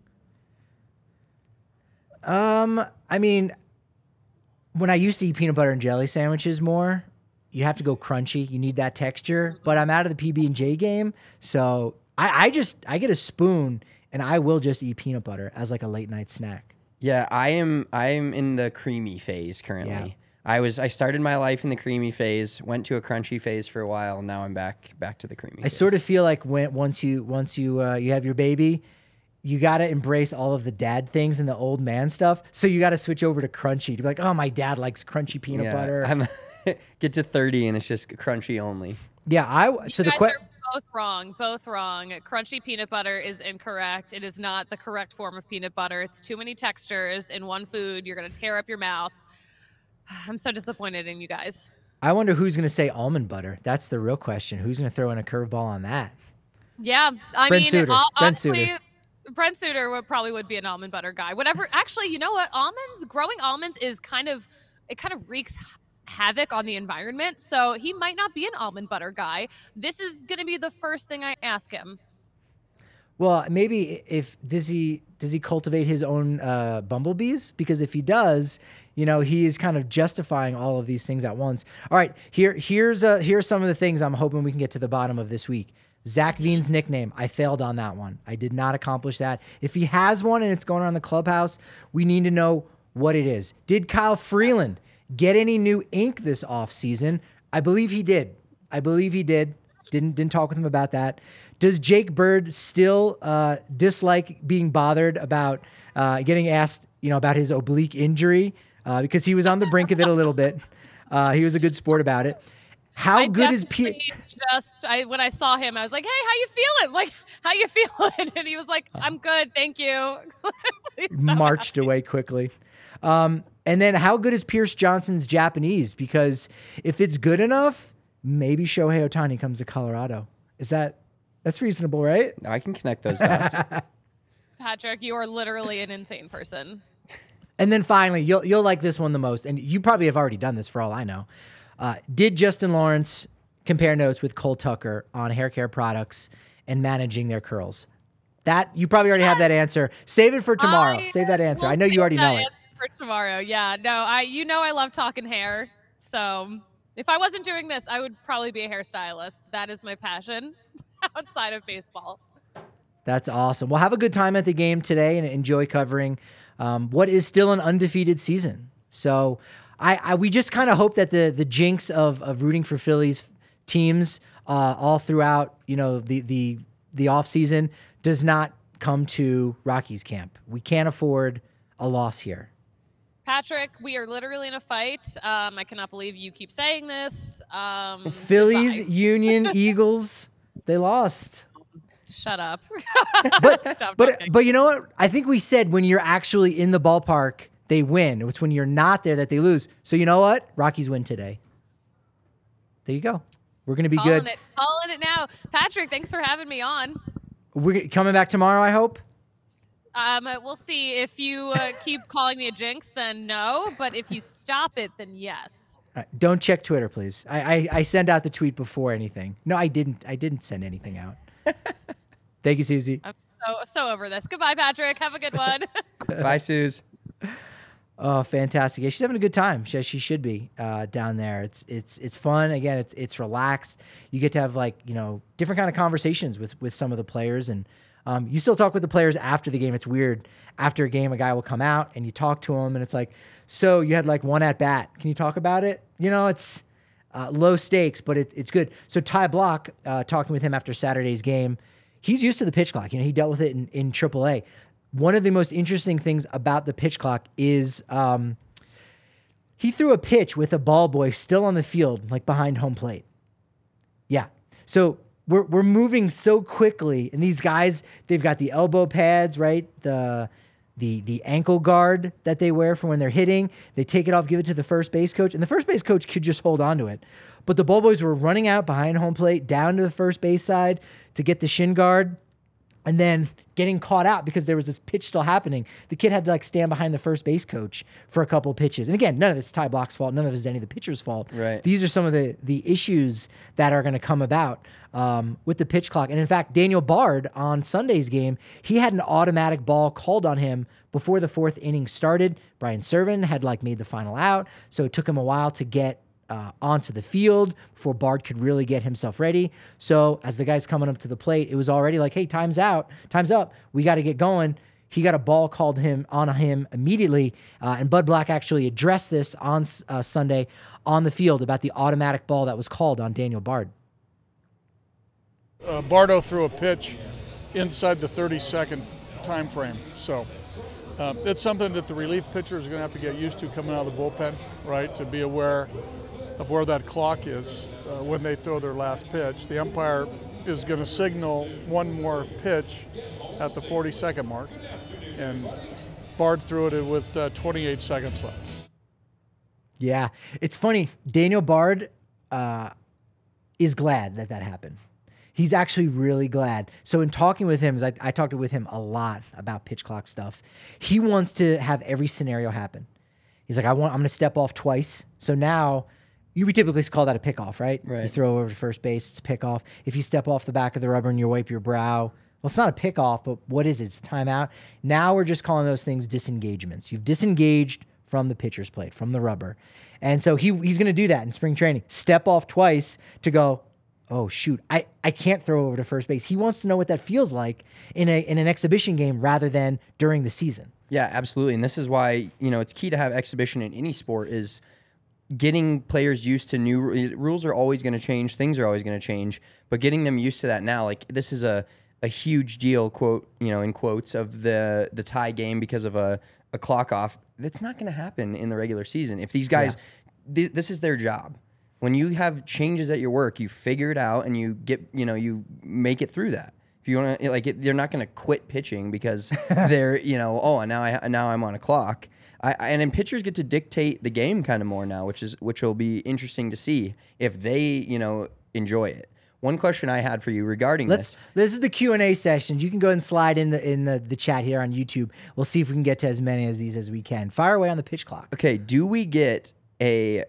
Um, I mean, when I used to eat peanut butter and jelly sandwiches more, you have to go crunchy. You need that texture. But I'm out of the P B and J game, so I, I just I get a spoon and I will just eat peanut butter as like a late night snack. Yeah, I am. I am in the creamy phase currently. Yeah. I was. I started my life in the creamy phase. Went to a crunchy phase for a while. Now I'm back. Back to the creamy. I phase. sort of feel like when once you once you uh, you have your baby, you got to embrace all of the dad things and the old man stuff. So you got to switch over to crunchy to be like, oh, my dad likes crunchy peanut Yeah, butter. I'm get to thirty and it's just crunchy only. yeah, I so You the guys question. are both wrong. Both wrong. Crunchy peanut butter is incorrect. It is not the correct form of peanut butter. It's too many textures in one food. You're going to tear up your mouth. I'm so disappointed in you guys. I wonder who's going to say almond butter. That's the real question. Who's going to throw in a curveball on that? Yeah, I Brent mean, Suter. hon- Brent honestly, Suter. Brent Suter would probably would be an almond butter guy. Whatever. Actually, you know what? Almonds, growing almonds is kind of, it kind of wreaks havoc on the environment. So he might not be an almond butter guy. This is going to be the first thing I ask him. Well, maybe if does he does he cultivate his own uh, bumblebees? Because if he does, you know, he is kind of justifying all of these things at once. All right, here here's uh, here's some of the things I'm hoping we can get to the bottom of this week. Zach Veen's nickname. I failed on that one. I did not accomplish that. If he has one and it's going around the clubhouse, we need to know what it is. Did Kyle Freeland get any new ink this offseason? I believe he did. I believe he did. Didn't didn't talk with him about that. Does Jake Bird still uh, dislike being bothered about uh, getting asked, you know, about his oblique injury? Uh, because he was on the brink of it a little bit. Uh, he was a good sport about it. How I good is Pierce? definitely Just I when I saw him, I was like, "Hey, how you feeling? Like, how you feeling?" And he was like, "I'm good, thank you." Please stop Marched asking. away quickly. Um, and then how good is Pierce Johnson's Japanese? Because if it's good enough, maybe Shohei Ohtani comes to Colorado. Is that that's reasonable, right? I can connect those dots. Patrick, you are literally an insane person. And then finally, you'll you'll like this one the most, and you probably have already done this for all I know. Uh, did Justin Lawrence compare notes with Cole Tucker on hair care products and managing their curls? That you probably already have that answer. Save it for tomorrow. I Save that answer. will I know you save already that know it. answer for tomorrow. Yeah, no, I you know I love talking hair. So if I wasn't doing this, I would probably be a hairstylist. That is my passion outside of baseball. That's awesome. Well, have a good time at the game today and enjoy covering um, what is still an undefeated season. So I, I we just kind of hope that the the jinx of of rooting for Phillies teams uh, all throughout you know the the the off season does not come to Rockies camp. We can't afford a loss here. Patrick, we are literally in a fight. Um, I cannot believe you keep saying this. Um, Phillies, goodbye. Union, Eagles, they lost. Shut up. But Stop but talking. but you know what? I think we said when you're actually in the ballpark, they win. It's when you're not there that they lose. So you know what? Rockies win today. There you go. We're gonna be Calling good. it, calling it now. Patrick, thanks for having me on. We're coming back tomorrow, I hope. Um, we'll see. If you uh, keep calling me a jinx, then no. But if you stop it, then yes. All right, don't check Twitter, please. I, I I send out the tweet before anything. No, I didn't. I didn't send anything out. Thank you, Susie. I'm so so over this. Goodbye, Patrick. Have a good one. Bye, Suze. Oh, fantastic! Yeah, she's having a good time. She, she should be uh, down there. It's it's it's fun. Again, it's it's relaxed. You get to have like you know different kind of conversations with with some of the players, and um, you still talk with the players after the game. It's weird. After a game, a guy will come out and you talk to him, and it's like, so you had like one at bat. Can you talk about it? You know, it's uh, low stakes, but it, it's good. So Ty Block, uh, talking with him after Saturday's game, he's used to the pitch clock. You know, he dealt with it in, in triple A. One of the most interesting things about the pitch clock is um, he threw a pitch with a ball boy still on the field, like behind home plate. Yeah. So we're we're moving so quickly, and these guys, they've got the elbow pads, right? The the the ankle guard that they wear for when they're hitting. They take it off, give it to the first base coach, and the first base coach could just hold on to it. But the ball boys were running out behind home plate, down to the first base side to get the shin guard, and then getting caught out because there was this pitch still happening. The kid had to like stand behind the first base coach for a couple of pitches. And again, none of it's Ty Block's fault. None of it is any of the pitcher's fault. Right. These are some of the the issues that are going to come about um, with the pitch clock. And in fact, Daniel Bard on Sunday's game, he had an automatic ball called on him before the fourth inning started. Brian Serven had like made the final out, so it took him a while to get Uh, onto the field before Bard could really get himself ready. So as the guy's coming up to the plate, it was already like, hey, time's out, time's up. We got to get going. He got a ball called him on him immediately. Uh, and Bud Black actually addressed this on uh, Sunday on the field about the automatic ball that was called on Daniel Bard. Uh, Bardo threw a pitch inside the thirty-second time frame. So uh, it's something that the relief pitchers are going to have to get used to coming out of the bullpen, right, to be aware of where that clock is uh, when they throw their last pitch. The umpire is going to signal one more pitch at the forty-second mark, and Bard threw it with uh, twenty-eight seconds left. Yeah, it's funny. Daniel Bard uh, is glad that that happened. He's actually really glad. So in talking with him, as I, I talked with him a lot about pitch clock stuff, he wants to have every scenario happen. He's like, I want, I'm going to step off twice. So now, you we typically call that a pickoff, right? Right. You throw over to first base, it's a pickoff. If you step off the back of the rubber and you wipe your brow, well, it's not a pickoff, but what is it? It's a timeout. Now we're just calling those things disengagements. You've disengaged from the pitcher's plate, from the rubber. And so he he's going to do that in spring training. Step off twice to go, oh, shoot, I, I can't throw over to first base. He wants to know what that feels like in a in an exhibition game rather than during the season. Yeah, absolutely. And this is why, you know, it's key to have exhibition in any sport is getting players used to new rules are always going to change. Things are always going to change, but getting them used to that now, like this is a, a huge deal, quote, you know, in quotes of the, the tie game because of a, a clock off. That's not going to happen in the regular season. If these guys, th- this is their job. When you have changes at your work, you figure it out and you get, you know, you make it through that. If you want to, like, it, they're not going to quit pitching because they're, you know, oh, now I now I'm on a clock. I, I and then pitchers get to dictate the game kind of more now, which is which will be interesting to see if they, you know, enjoy it. One question I had for you regarding Let's, this. This is the Q and A session. You can go and slide in the in the, the chat here on YouTube. We'll see if we can get to as many as these as we can. Fire away on the pitch clock. Okay, do we get a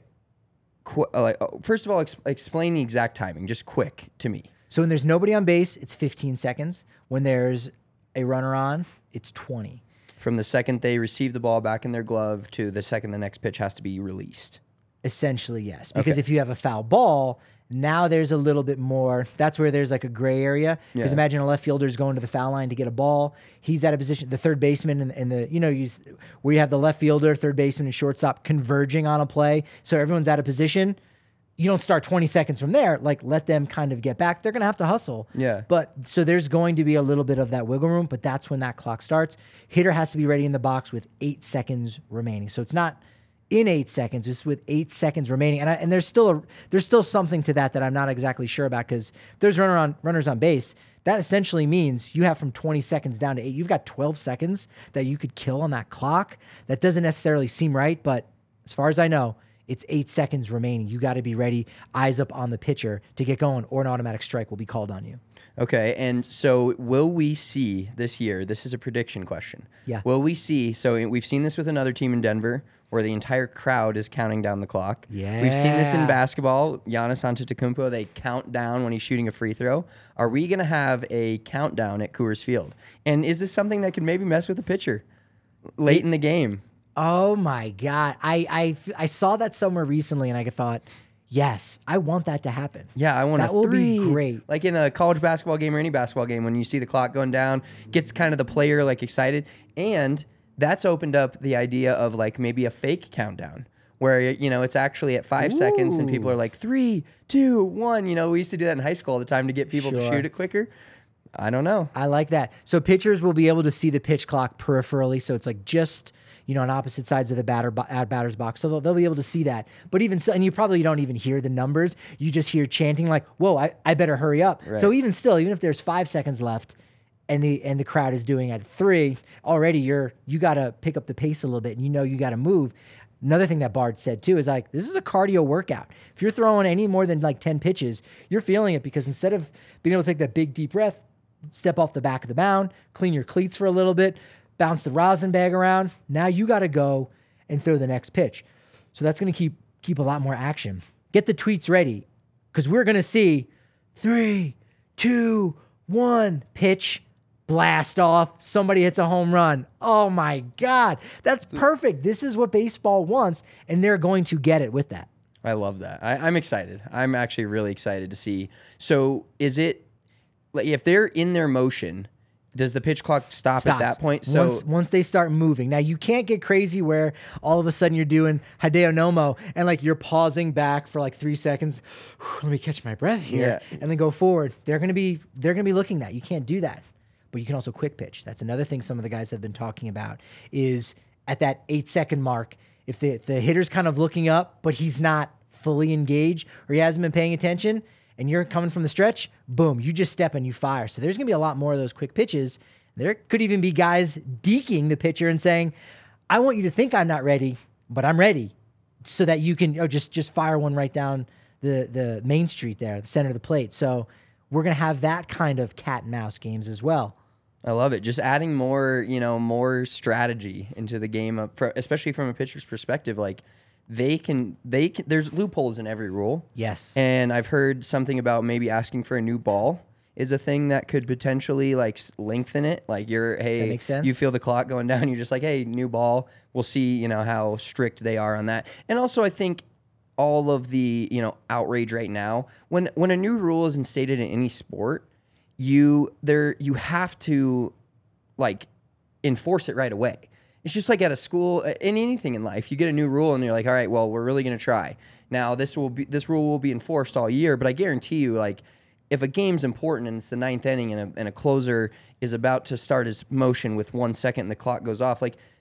qu- uh, like, uh, first of all, ex- explain the exact timing, just quick to me. So when there's nobody on base, it's fifteen seconds. When there's a runner on, it's twenty. From the second they receive the ball back in their glove to the second the next pitch has to be released. Essentially, yes. Because Okay. if you have a foul ball, now there's a little bit more. That's where there's like a gray area. Because Yeah. imagine a left fielder's going to the foul line to get a ball. He's at a position, the third baseman and, and the, you know, you, s- where you have the left fielder, third baseman, and shortstop converging on a play. So everyone's out of position. You don't start twenty seconds from there. Like, let them kind of get back. They're going to have to hustle. Yeah. But so there's going to be a little bit of that wiggle room, but that's when that clock starts. Hitter has to be ready in the box with eight seconds remaining. So it's not in eight seconds, it's with eight seconds remaining. And I, and there's still a there's still something to that that I'm not exactly sure about, because there's runner on runners on base. That essentially means you have from twenty seconds down to eight. You've got twelve seconds that you could kill on that clock. That doesn't necessarily seem right, but as far as I know, it's eight seconds remaining. You got to be ready, eyes up on the pitcher to get going, or an automatic strike will be called on you. Okay, and so will we see this year, this is a prediction question. Yeah. Will we see, so we've seen this with another team in Denver where the entire crowd is counting down the clock. We've seen this in Yeah. basketball. Giannis Antetokounmpo, they count down when he's shooting a free throw. Are we going to have a countdown at Coors Field? And is this something that could maybe mess with the pitcher late in the game? Oh my God. I, I, I saw that somewhere recently and I thought, yes, I want that to happen. Yeah, I want That a will three. be great. Like in a college basketball game or any basketball game, when you see the clock going down, gets kind of the player like excited. And that's opened up the idea of like maybe a fake countdown where, you know, it's actually at five seconds and people are like three, two, one. You know, we used to do that in high school all the time to get people to Sure. shoot it quicker. I don't know. I like that. So pitchers will be able to see the pitch clock peripherally. So it's like just, you know, on opposite sides of the batter bo- at batter's box. So they'll, they'll be able to see that. But even so, and you probably don't even hear the numbers. You just hear chanting like, whoa, I, I better hurry up. Right. So even still, even if there's five seconds left and the and the crowd is doing at three, already you're you got to pick up the pace a little bit and you know you got to move. Another thing that Bard said too is like, this is a cardio workout. If you're throwing any more than like ten pitches, you're feeling it, because instead of being able to take that big deep breath, step off the back of the mound, clean your cleats for a little bit, bounce the rosin bag around. Now you got to go and throw the next pitch. So that's going to keep keep a lot more action. Get the tweets ready, because we're going to see three, two, one, pitch, blast off. Somebody hits a home run. Oh my God, that's perfect. This is what baseball wants, and they're going to get it with that. I love that. I, I'm excited. I'm actually really excited to see. So is it, like, if they're in their motion, does the pitch clock stop Stops. at that point? So once, once they start moving. Now, you can't get crazy where all of a sudden you're doing Hideo Nomo and like you're pausing back for like three seconds. Let me catch my breath here, Yeah. and then go forward. They're gonna be they're gonna be looking at that. You can't do that, but you can also quick pitch. That's another thing some of the guys have been talking about, is at that eight second mark, if the if the hitter's kind of looking up but he's not fully engaged or he hasn't been paying attention, and you're coming from the stretch, boom, you just step and you fire. So there's going to be a lot more of those quick pitches. There could even be guys deking the pitcher and saying, I want you to think I'm not ready, but I'm ready, so that you can oh, just just fire one right down the, the main street there, the center of the plate. So we're going to have that kind of cat and mouse games as well. I love it. Just adding more, you know, more strategy into the game, of, for, especially from a pitcher's perspective. Like they can, they can, there's loopholes in every rule. Yes. And I've heard something about maybe asking for a new ball is a thing that could potentially like s- lengthen it. Like you're, hey, makes sense. you feel the clock going down. You're just like, hey, new ball. We'll see, you know, how strict they are on that. And also, I think all of the, you know, outrage right now, when when a new rule is instated in any sport, you there you have to like enforce it right away. It's just like at a school, in anything in life, you get a new rule and you're like, all right, well, we're really going to try. Now this will be this rule will be enforced all year, but I guarantee you, like, if a game's important and it's the ninth inning and a, and a closer is about to start his motion with one second and the clock goes off, like,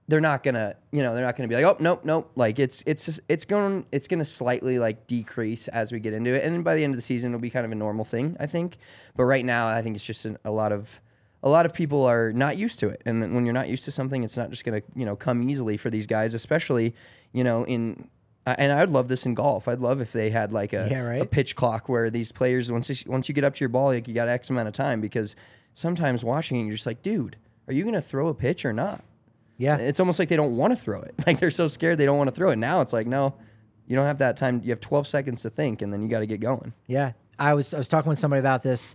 they're not gonna, you know, they're not gonna be like, oh, nope, nope. Like it's it's it's going it's gonna slightly like decrease as we get into it, and then by the end of the season, it'll be kind of a normal thing, I think. But right now, I think it's just an, a lot of a lot of people are not used to it, and then when you're not used to something, it's not just gonna you know come easily for these guys, especially you know in. And I'd love this in golf. I'd love if they had like a, Yeah, right? a pitch clock where these players once you, once you get up to your ball, like you got X amount of time, because sometimes watching it, you're just like, dude, are you gonna throw a pitch or not? Yeah. It's almost like they don't want to throw it. Like they're so scared they don't want to throw it. Now it's like, no, you don't have that time. You have twelve seconds to think, and then you got to get going. Yeah. I was I was talking with somebody about this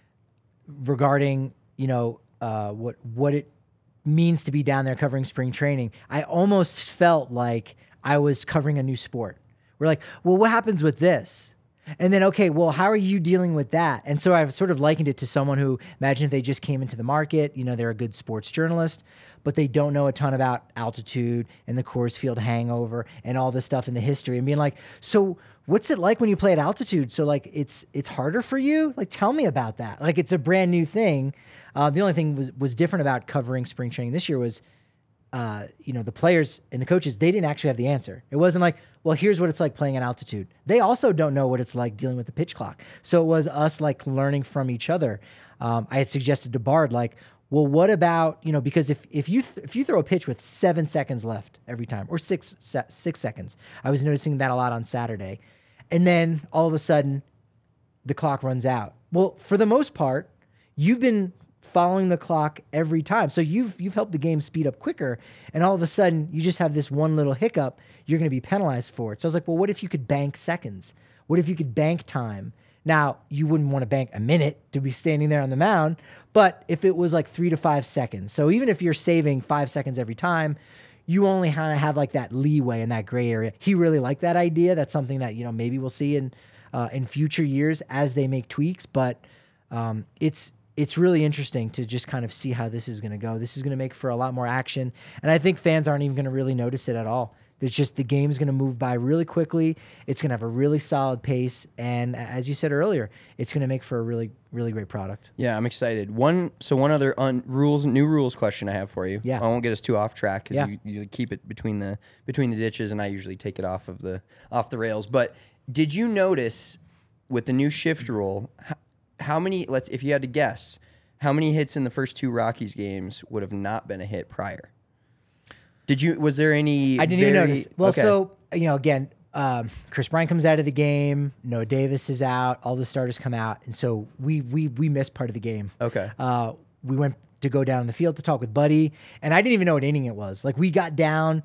regarding, you know, uh, what what it means to be down there covering spring training. I almost felt like I was covering a new sport. We're like, well, what happens with this? And then, okay, well, how are you dealing with that? And so I've sort of likened it to someone who, imagine if they just came into the market, you know, they're a good sports journalist, but they don't know a ton about altitude and the Coors Field hangover and all this stuff in the history, and being like, so what's it like when you play at altitude? So like, it's it's harder for you? Like, tell me about that. Like, it's a brand new thing. Uh, the only thing was was different about covering spring training this year was, uh, you know, the players and the coaches, they didn't actually have the answer. It wasn't like, well, here's what it's like playing at altitude. They also don't know what it's like dealing with the pitch clock. So it was us like learning from each other. Um, I had suggested to Bard, like, well, what about, you know, because if, if you th- if you throw a pitch with seven seconds left every time, or six se- six seconds, I was noticing that a lot on Saturday, and then all of a sudden the clock runs out. Well, for the most part, you've been following the clock every time. So you've you've helped the game speed up quicker, and all of a sudden you just have this one little hiccup, you're going to be penalized for it. So I was like, well, what if you could bank seconds? What if you could bank time? Now, you wouldn't want to bank a minute to be standing there on the mound, but if it was like three to five seconds, so even if you're saving five seconds every time, you only kind of have like that leeway in that gray area. He really liked that idea. That's something that, you know, maybe we'll see in uh, in future years as they make tweaks, but um, it's It's really interesting to just kind of see how this is going to go. This is going to make for a lot more action. And I think fans aren't even going to really notice it at all. It's just the game's going to move by really quickly. It's going to have a really solid pace. And as you said earlier, it's going to make for a really, really great product. Yeah, I'm excited. One, so one other un, rules, new rules question I have for you. Yeah. I won't get us too off track because Yeah. you, you keep it between the between the ditches, and I usually take it off of the off the rails. But did you notice with the new shift rule, how, how many? Let's if you had to guess. How many hits in the first two Rockies games would have not been a hit prior? Did you? Was there any? I didn't very, even notice. Well, okay. so, you know, again, um, Chris Bryant comes out of the game. Noah Davis is out. All the starters come out. And so we we we missed part of the game. Okay. Uh, we went to go down in the field to talk with Buddy, and I didn't even know what inning it was. Like, we got down.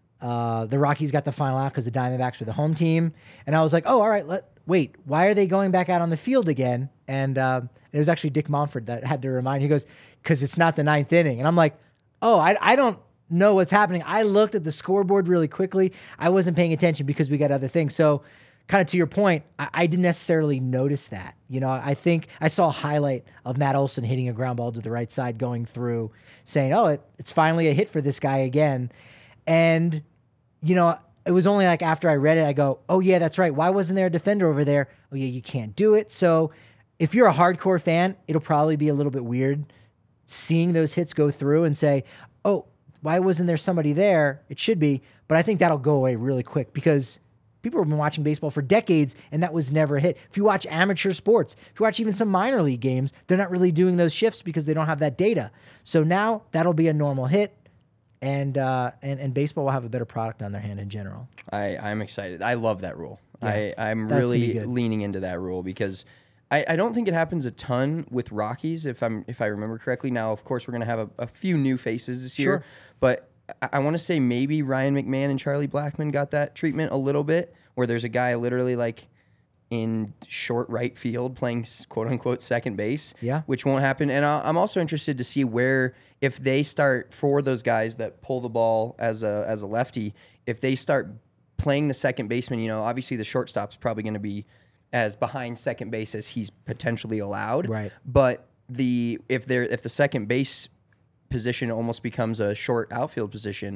Uh, the Rockies got the final out because the Diamondbacks were the home team. And I was like, oh, all right, let wait, why are they going back out on the field again? And uh, it was actually Dick Momford that had to remind. He goes, because it's not the ninth inning. And I'm like, oh, I, I don't know what's happening. I looked at the scoreboard really quickly. I wasn't paying attention because we got other things. So kind of to your point, I, I didn't necessarily notice that. You know, I think I saw a highlight of Matt Olson hitting a ground ball to the right side going through, saying, oh, it, it's finally a hit for this guy again. And, you know, it was only like after I read it, I go, oh, yeah, that's right. Why wasn't there a defender over there? Oh, yeah, you can't do it. So if you're a hardcore fan, it'll probably be a little bit weird seeing those hits go through and say, oh, why wasn't there somebody there? It should be. But I think that'll go away really quick because people have been watching baseball for decades, and that was never a hit. If you watch amateur sports, if you watch even some minor league games, they're not really doing those shifts because they don't have that data. So now that'll be a normal hit. And, uh, and and baseball will have a better product on their hand in general. I, I'm excited. I love that rule. Yeah, I, I'm that's gonna be really good. leaning into that rule because I, I don't think it happens a ton with Rockies, if I'm if I remember correctly. Now, of course, we're going to have a, a few new faces this year, Sure. but I, I want to say maybe Ryan McMahon and Charlie Blackmon got that treatment a little bit, where there's a guy literally like in short right field playing quote unquote second base, Yeah. which won't happen. And I- I'm also interested to see where, if they start, for those guys that pull the ball as a as a lefty, if they start playing the second baseman, you know, obviously the shortstop's probably going to be as behind second base as he's potentially allowed. Right. But the if they're if the second base position almost becomes a short outfield position,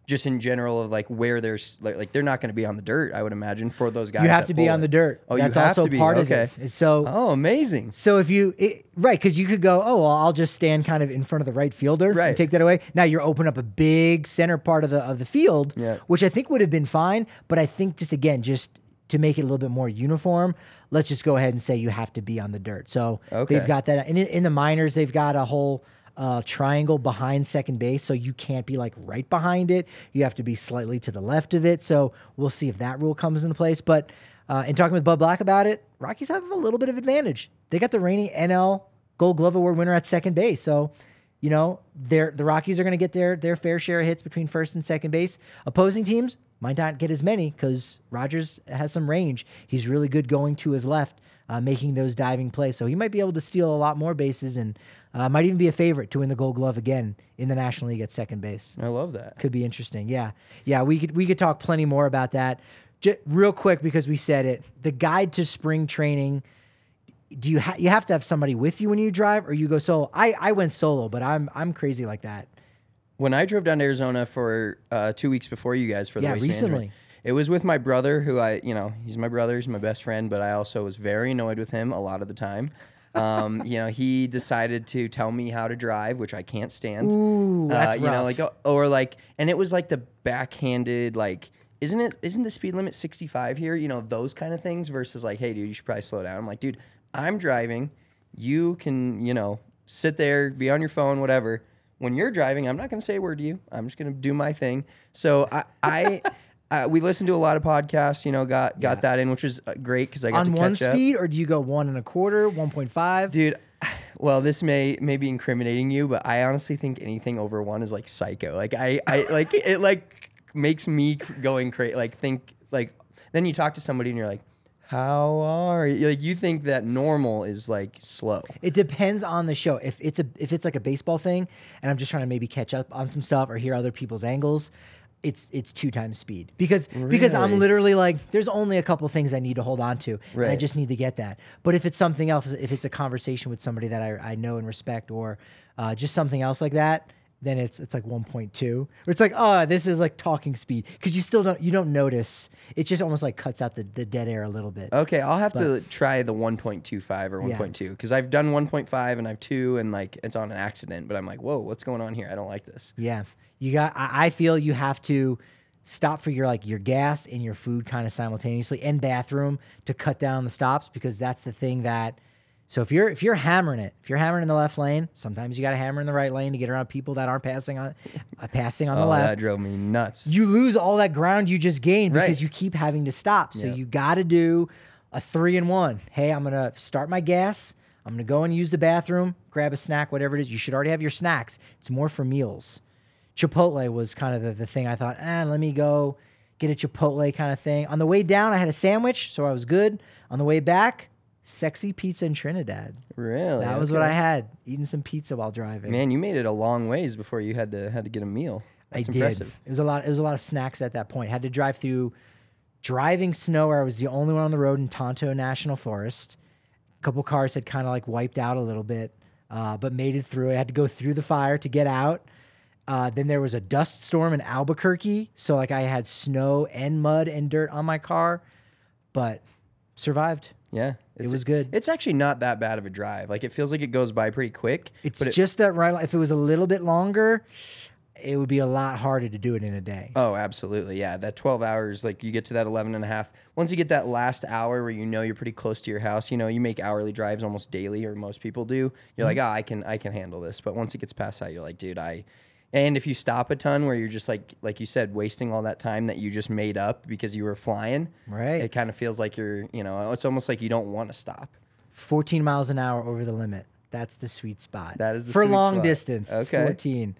just in general of like where there's like, like they're not going to be on the dirt, I would imagine, for those guys. You have that to be pull on it. the dirt. Oh, That's you have also to be. part okay. of it. So, Oh, amazing. so if you it, right, because you could go, oh, well, I'll just stand kind of in front of the right fielder Right. and take that away. Now you're opening up a big center part of the of the field, Yeah. which I think would have been fine. But I think just again, just to make it a little bit more uniform, let's just go ahead and say you have to be on the dirt. So Okay. they've got that. And in, in the minors, they've got a whole uh, triangle behind second base, so you can't be like right behind it. You have to be slightly to the left of it. So we'll see if that rule comes into place. But uh, in talking with Bud Black about it, Rockies have a little bit of advantage. They got the reigning N L Gold Glove Award winner at second base. So, you know, they're, the Rockies are going to get their, their fair share of hits between first and second base. Opposing teams might not get as many because Rogers has some range. He's really good going to his left, uh, making those diving plays. So he might be able to steal a lot more bases and uh, might even be a favorite to win the Gold Glove again in the National League at second base. I love that. Could be interesting. Yeah. Yeah, we could we could talk plenty more about that. Just real quick, because we said it, the guide to spring training, do you ha- you have to have somebody with you when you drive, or you go solo? I, I went solo, but I'm I'm crazy like that. When I drove down to Arizona for uh, two weeks before you guys for the Yeah, waste recently. management, it was with my brother, who I, you know, he's my brother, he's my best friend, but I also was very annoyed with him a lot of the time. Um, you know, he decided to tell me how to drive, which I can't stand. Ooh, that's uh, you know, rough. like oh, or like, and it was like the backhanded, like, isn't it? Isn't the speed limit sixty-five here? You know, those kind of things versus like, hey, dude, you should probably slow down. I'm like, dude, I'm driving. You can, you know, sit there, be on your phone, whatever. When you're driving, I'm not going to say a word to you. I'm just going to do my thing. So I, I, I, we listened to a lot of podcasts. You know, got got Yeah. that in, which was uh, great because I got On to one catch up. speed, or do you go one and a quarter, one point five? Dude, well, this may may be incriminating you, but I honestly think anything over one is like psycho. Like I, I like it like makes me cr- going crazy. Like think like then you talk to somebody and you're like, how are you? Like you think that normal is like slow. It depends on the show. If it's a if it's like a baseball thing, and I'm just trying to maybe catch up on some stuff or hear other people's angles, it's it's two times speed because because I'm Really? literally like there's only a couple things I need to hold on to, and I Right. just need to get that. But if it's something else, if it's a conversation with somebody that I, I know and respect, or uh, just something else like that, then it's it's like one point two. Or it's like, oh, this is like talking speed because you still don't you don't notice. It just almost like cuts out the, the dead air a little bit. Okay, I'll have to try the one point two five or one point two because I've done one point five and I have two and like it's on an accident, but I'm like, whoa, what's going on here? I don't like this. Yeah, you got. I, I feel you have to stop for your like your gas and your food kind of simultaneously, and bathroom to cut down the stops because that's the thing that. So if you're if you're hammering it, if you're hammering in the left lane, sometimes you got to hammer in the right lane to get around people that aren't passing on, uh, passing on the Oh, left. that drove me nuts. You lose all that ground you just gained because Right. you keep having to stop. So Yeah. you got to do a three and one. Hey, I'm gonna start my gas. I'm gonna go and use the bathroom, grab a snack, whatever it is. You should already have your snacks. It's more for meals. Chipotle was kind of the, the thing I thought, ah, let me go get a Chipotle kind of thing. On the way down, I had a sandwich, so I was good. On the way back, sexy pizza in Trinidad. Really? That was what Okay. I had, eating some pizza while driving. Man, you made it a long ways before you had to had to get a meal. That's I impressive. did. It was a lot. It was a lot of snacks at that point. Had to drive through driving snow where I was the only one on the road in Tonto National Forest. A couple cars had kind of like wiped out a little bit, uh, but made it through. I had to go through the fire to get out. Uh, then there was a dust storm in Albuquerque, so like I had snow and mud and dirt on my car, but survived. Yeah, It was good. It's actually not that bad of a drive. Like it feels like it goes by pretty quick. It's but it- just that right. If it was a little bit longer, it would be a lot harder to do it in a day. Oh, absolutely. Yeah. That twelve hours, like you get to that eleven and a half. Once you get that last hour where you know you're pretty close to your house, you know, you make hourly drives almost daily, or most people do. You're like, oh, I can, I can handle this. But once it gets past that, you're like, dude, I, and if you stop a ton where you're just like, like you said, wasting all that time that you just made up because you were flying, Right. it kind of feels like you're, you know, it's almost like you don't want to stop. fourteen miles an hour over the limit. That's the sweet spot. That is the for sweet long spot. distance. It's Okay. fourteen.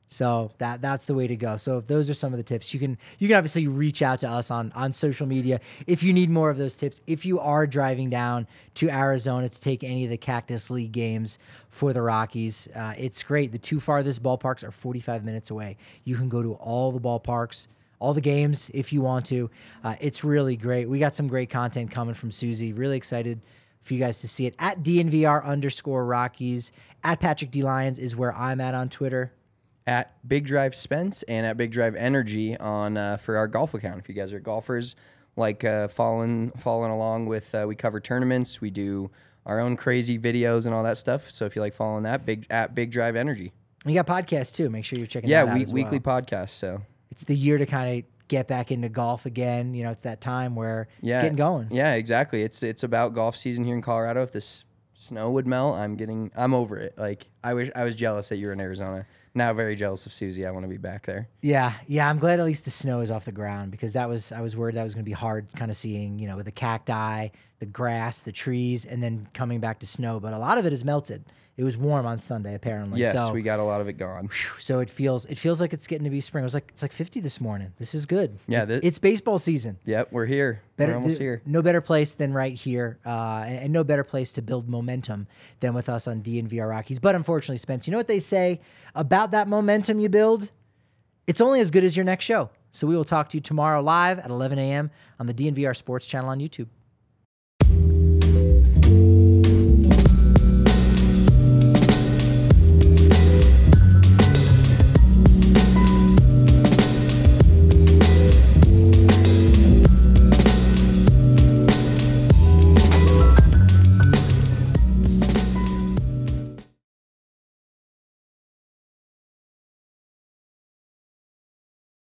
So that that's the way to go. So if those are some of the tips, you can you can obviously reach out to us on on social media if you need more of those tips. If you are driving down to Arizona to take any of the Cactus League games for the Rockies, uh, it's great. The two farthest ballparks are forty-five minutes away. You can go to all the ballparks, all the games if you want to. Uh, it's really great. We got some great content coming from Susie. Really excited for you guys to see it. At D N V R underscore Rockies. At Patrick D. Lyons is where I'm at on Twitter. at Big Drive Spence and at Big Drive Energy on uh, for our golf account. If you guys are golfers, like uh, following following along with, uh, we cover tournaments, we do our own crazy videos and all that stuff. So if you like following that, big at Big Drive Energy. You got podcasts too. Make sure you're checking Yeah, that out we, as weekly well. podcast. So It's the year to kind of get back into golf again. You know, it's that time where yeah, it's getting going. Yeah, exactly. It's it's about golf season here in Colorado. If this snow would melt, I'm getting I'm over it. Like I wish I was jealous that you were in Arizona. Now very jealous of Susie. I want to be back there. Yeah, yeah. I'm glad at least the snow is off the ground because that was I was worried that was going to be hard, kind of seeing, you know, with the cacti, the grass, the trees, and then coming back to snow. But a lot of it is melted. It was warm on Sunday apparently. Yes, so, we got a lot of it gone. So it feels it feels like it's getting to be spring. It was like it's like fifty this morning. This is good. Yeah, It- thi- it's baseball season. Yep, we're here. Better, we're almost th- here. No better place than right here, uh, and, and no better place to build momentum than with us on D N V R Rockies. But unfortunately, Spence, you know what they say about that momentum you build? It's only as good as your next show. So we will talk to you tomorrow live at eleven a.m. on the D N V R Sports channel on YouTube.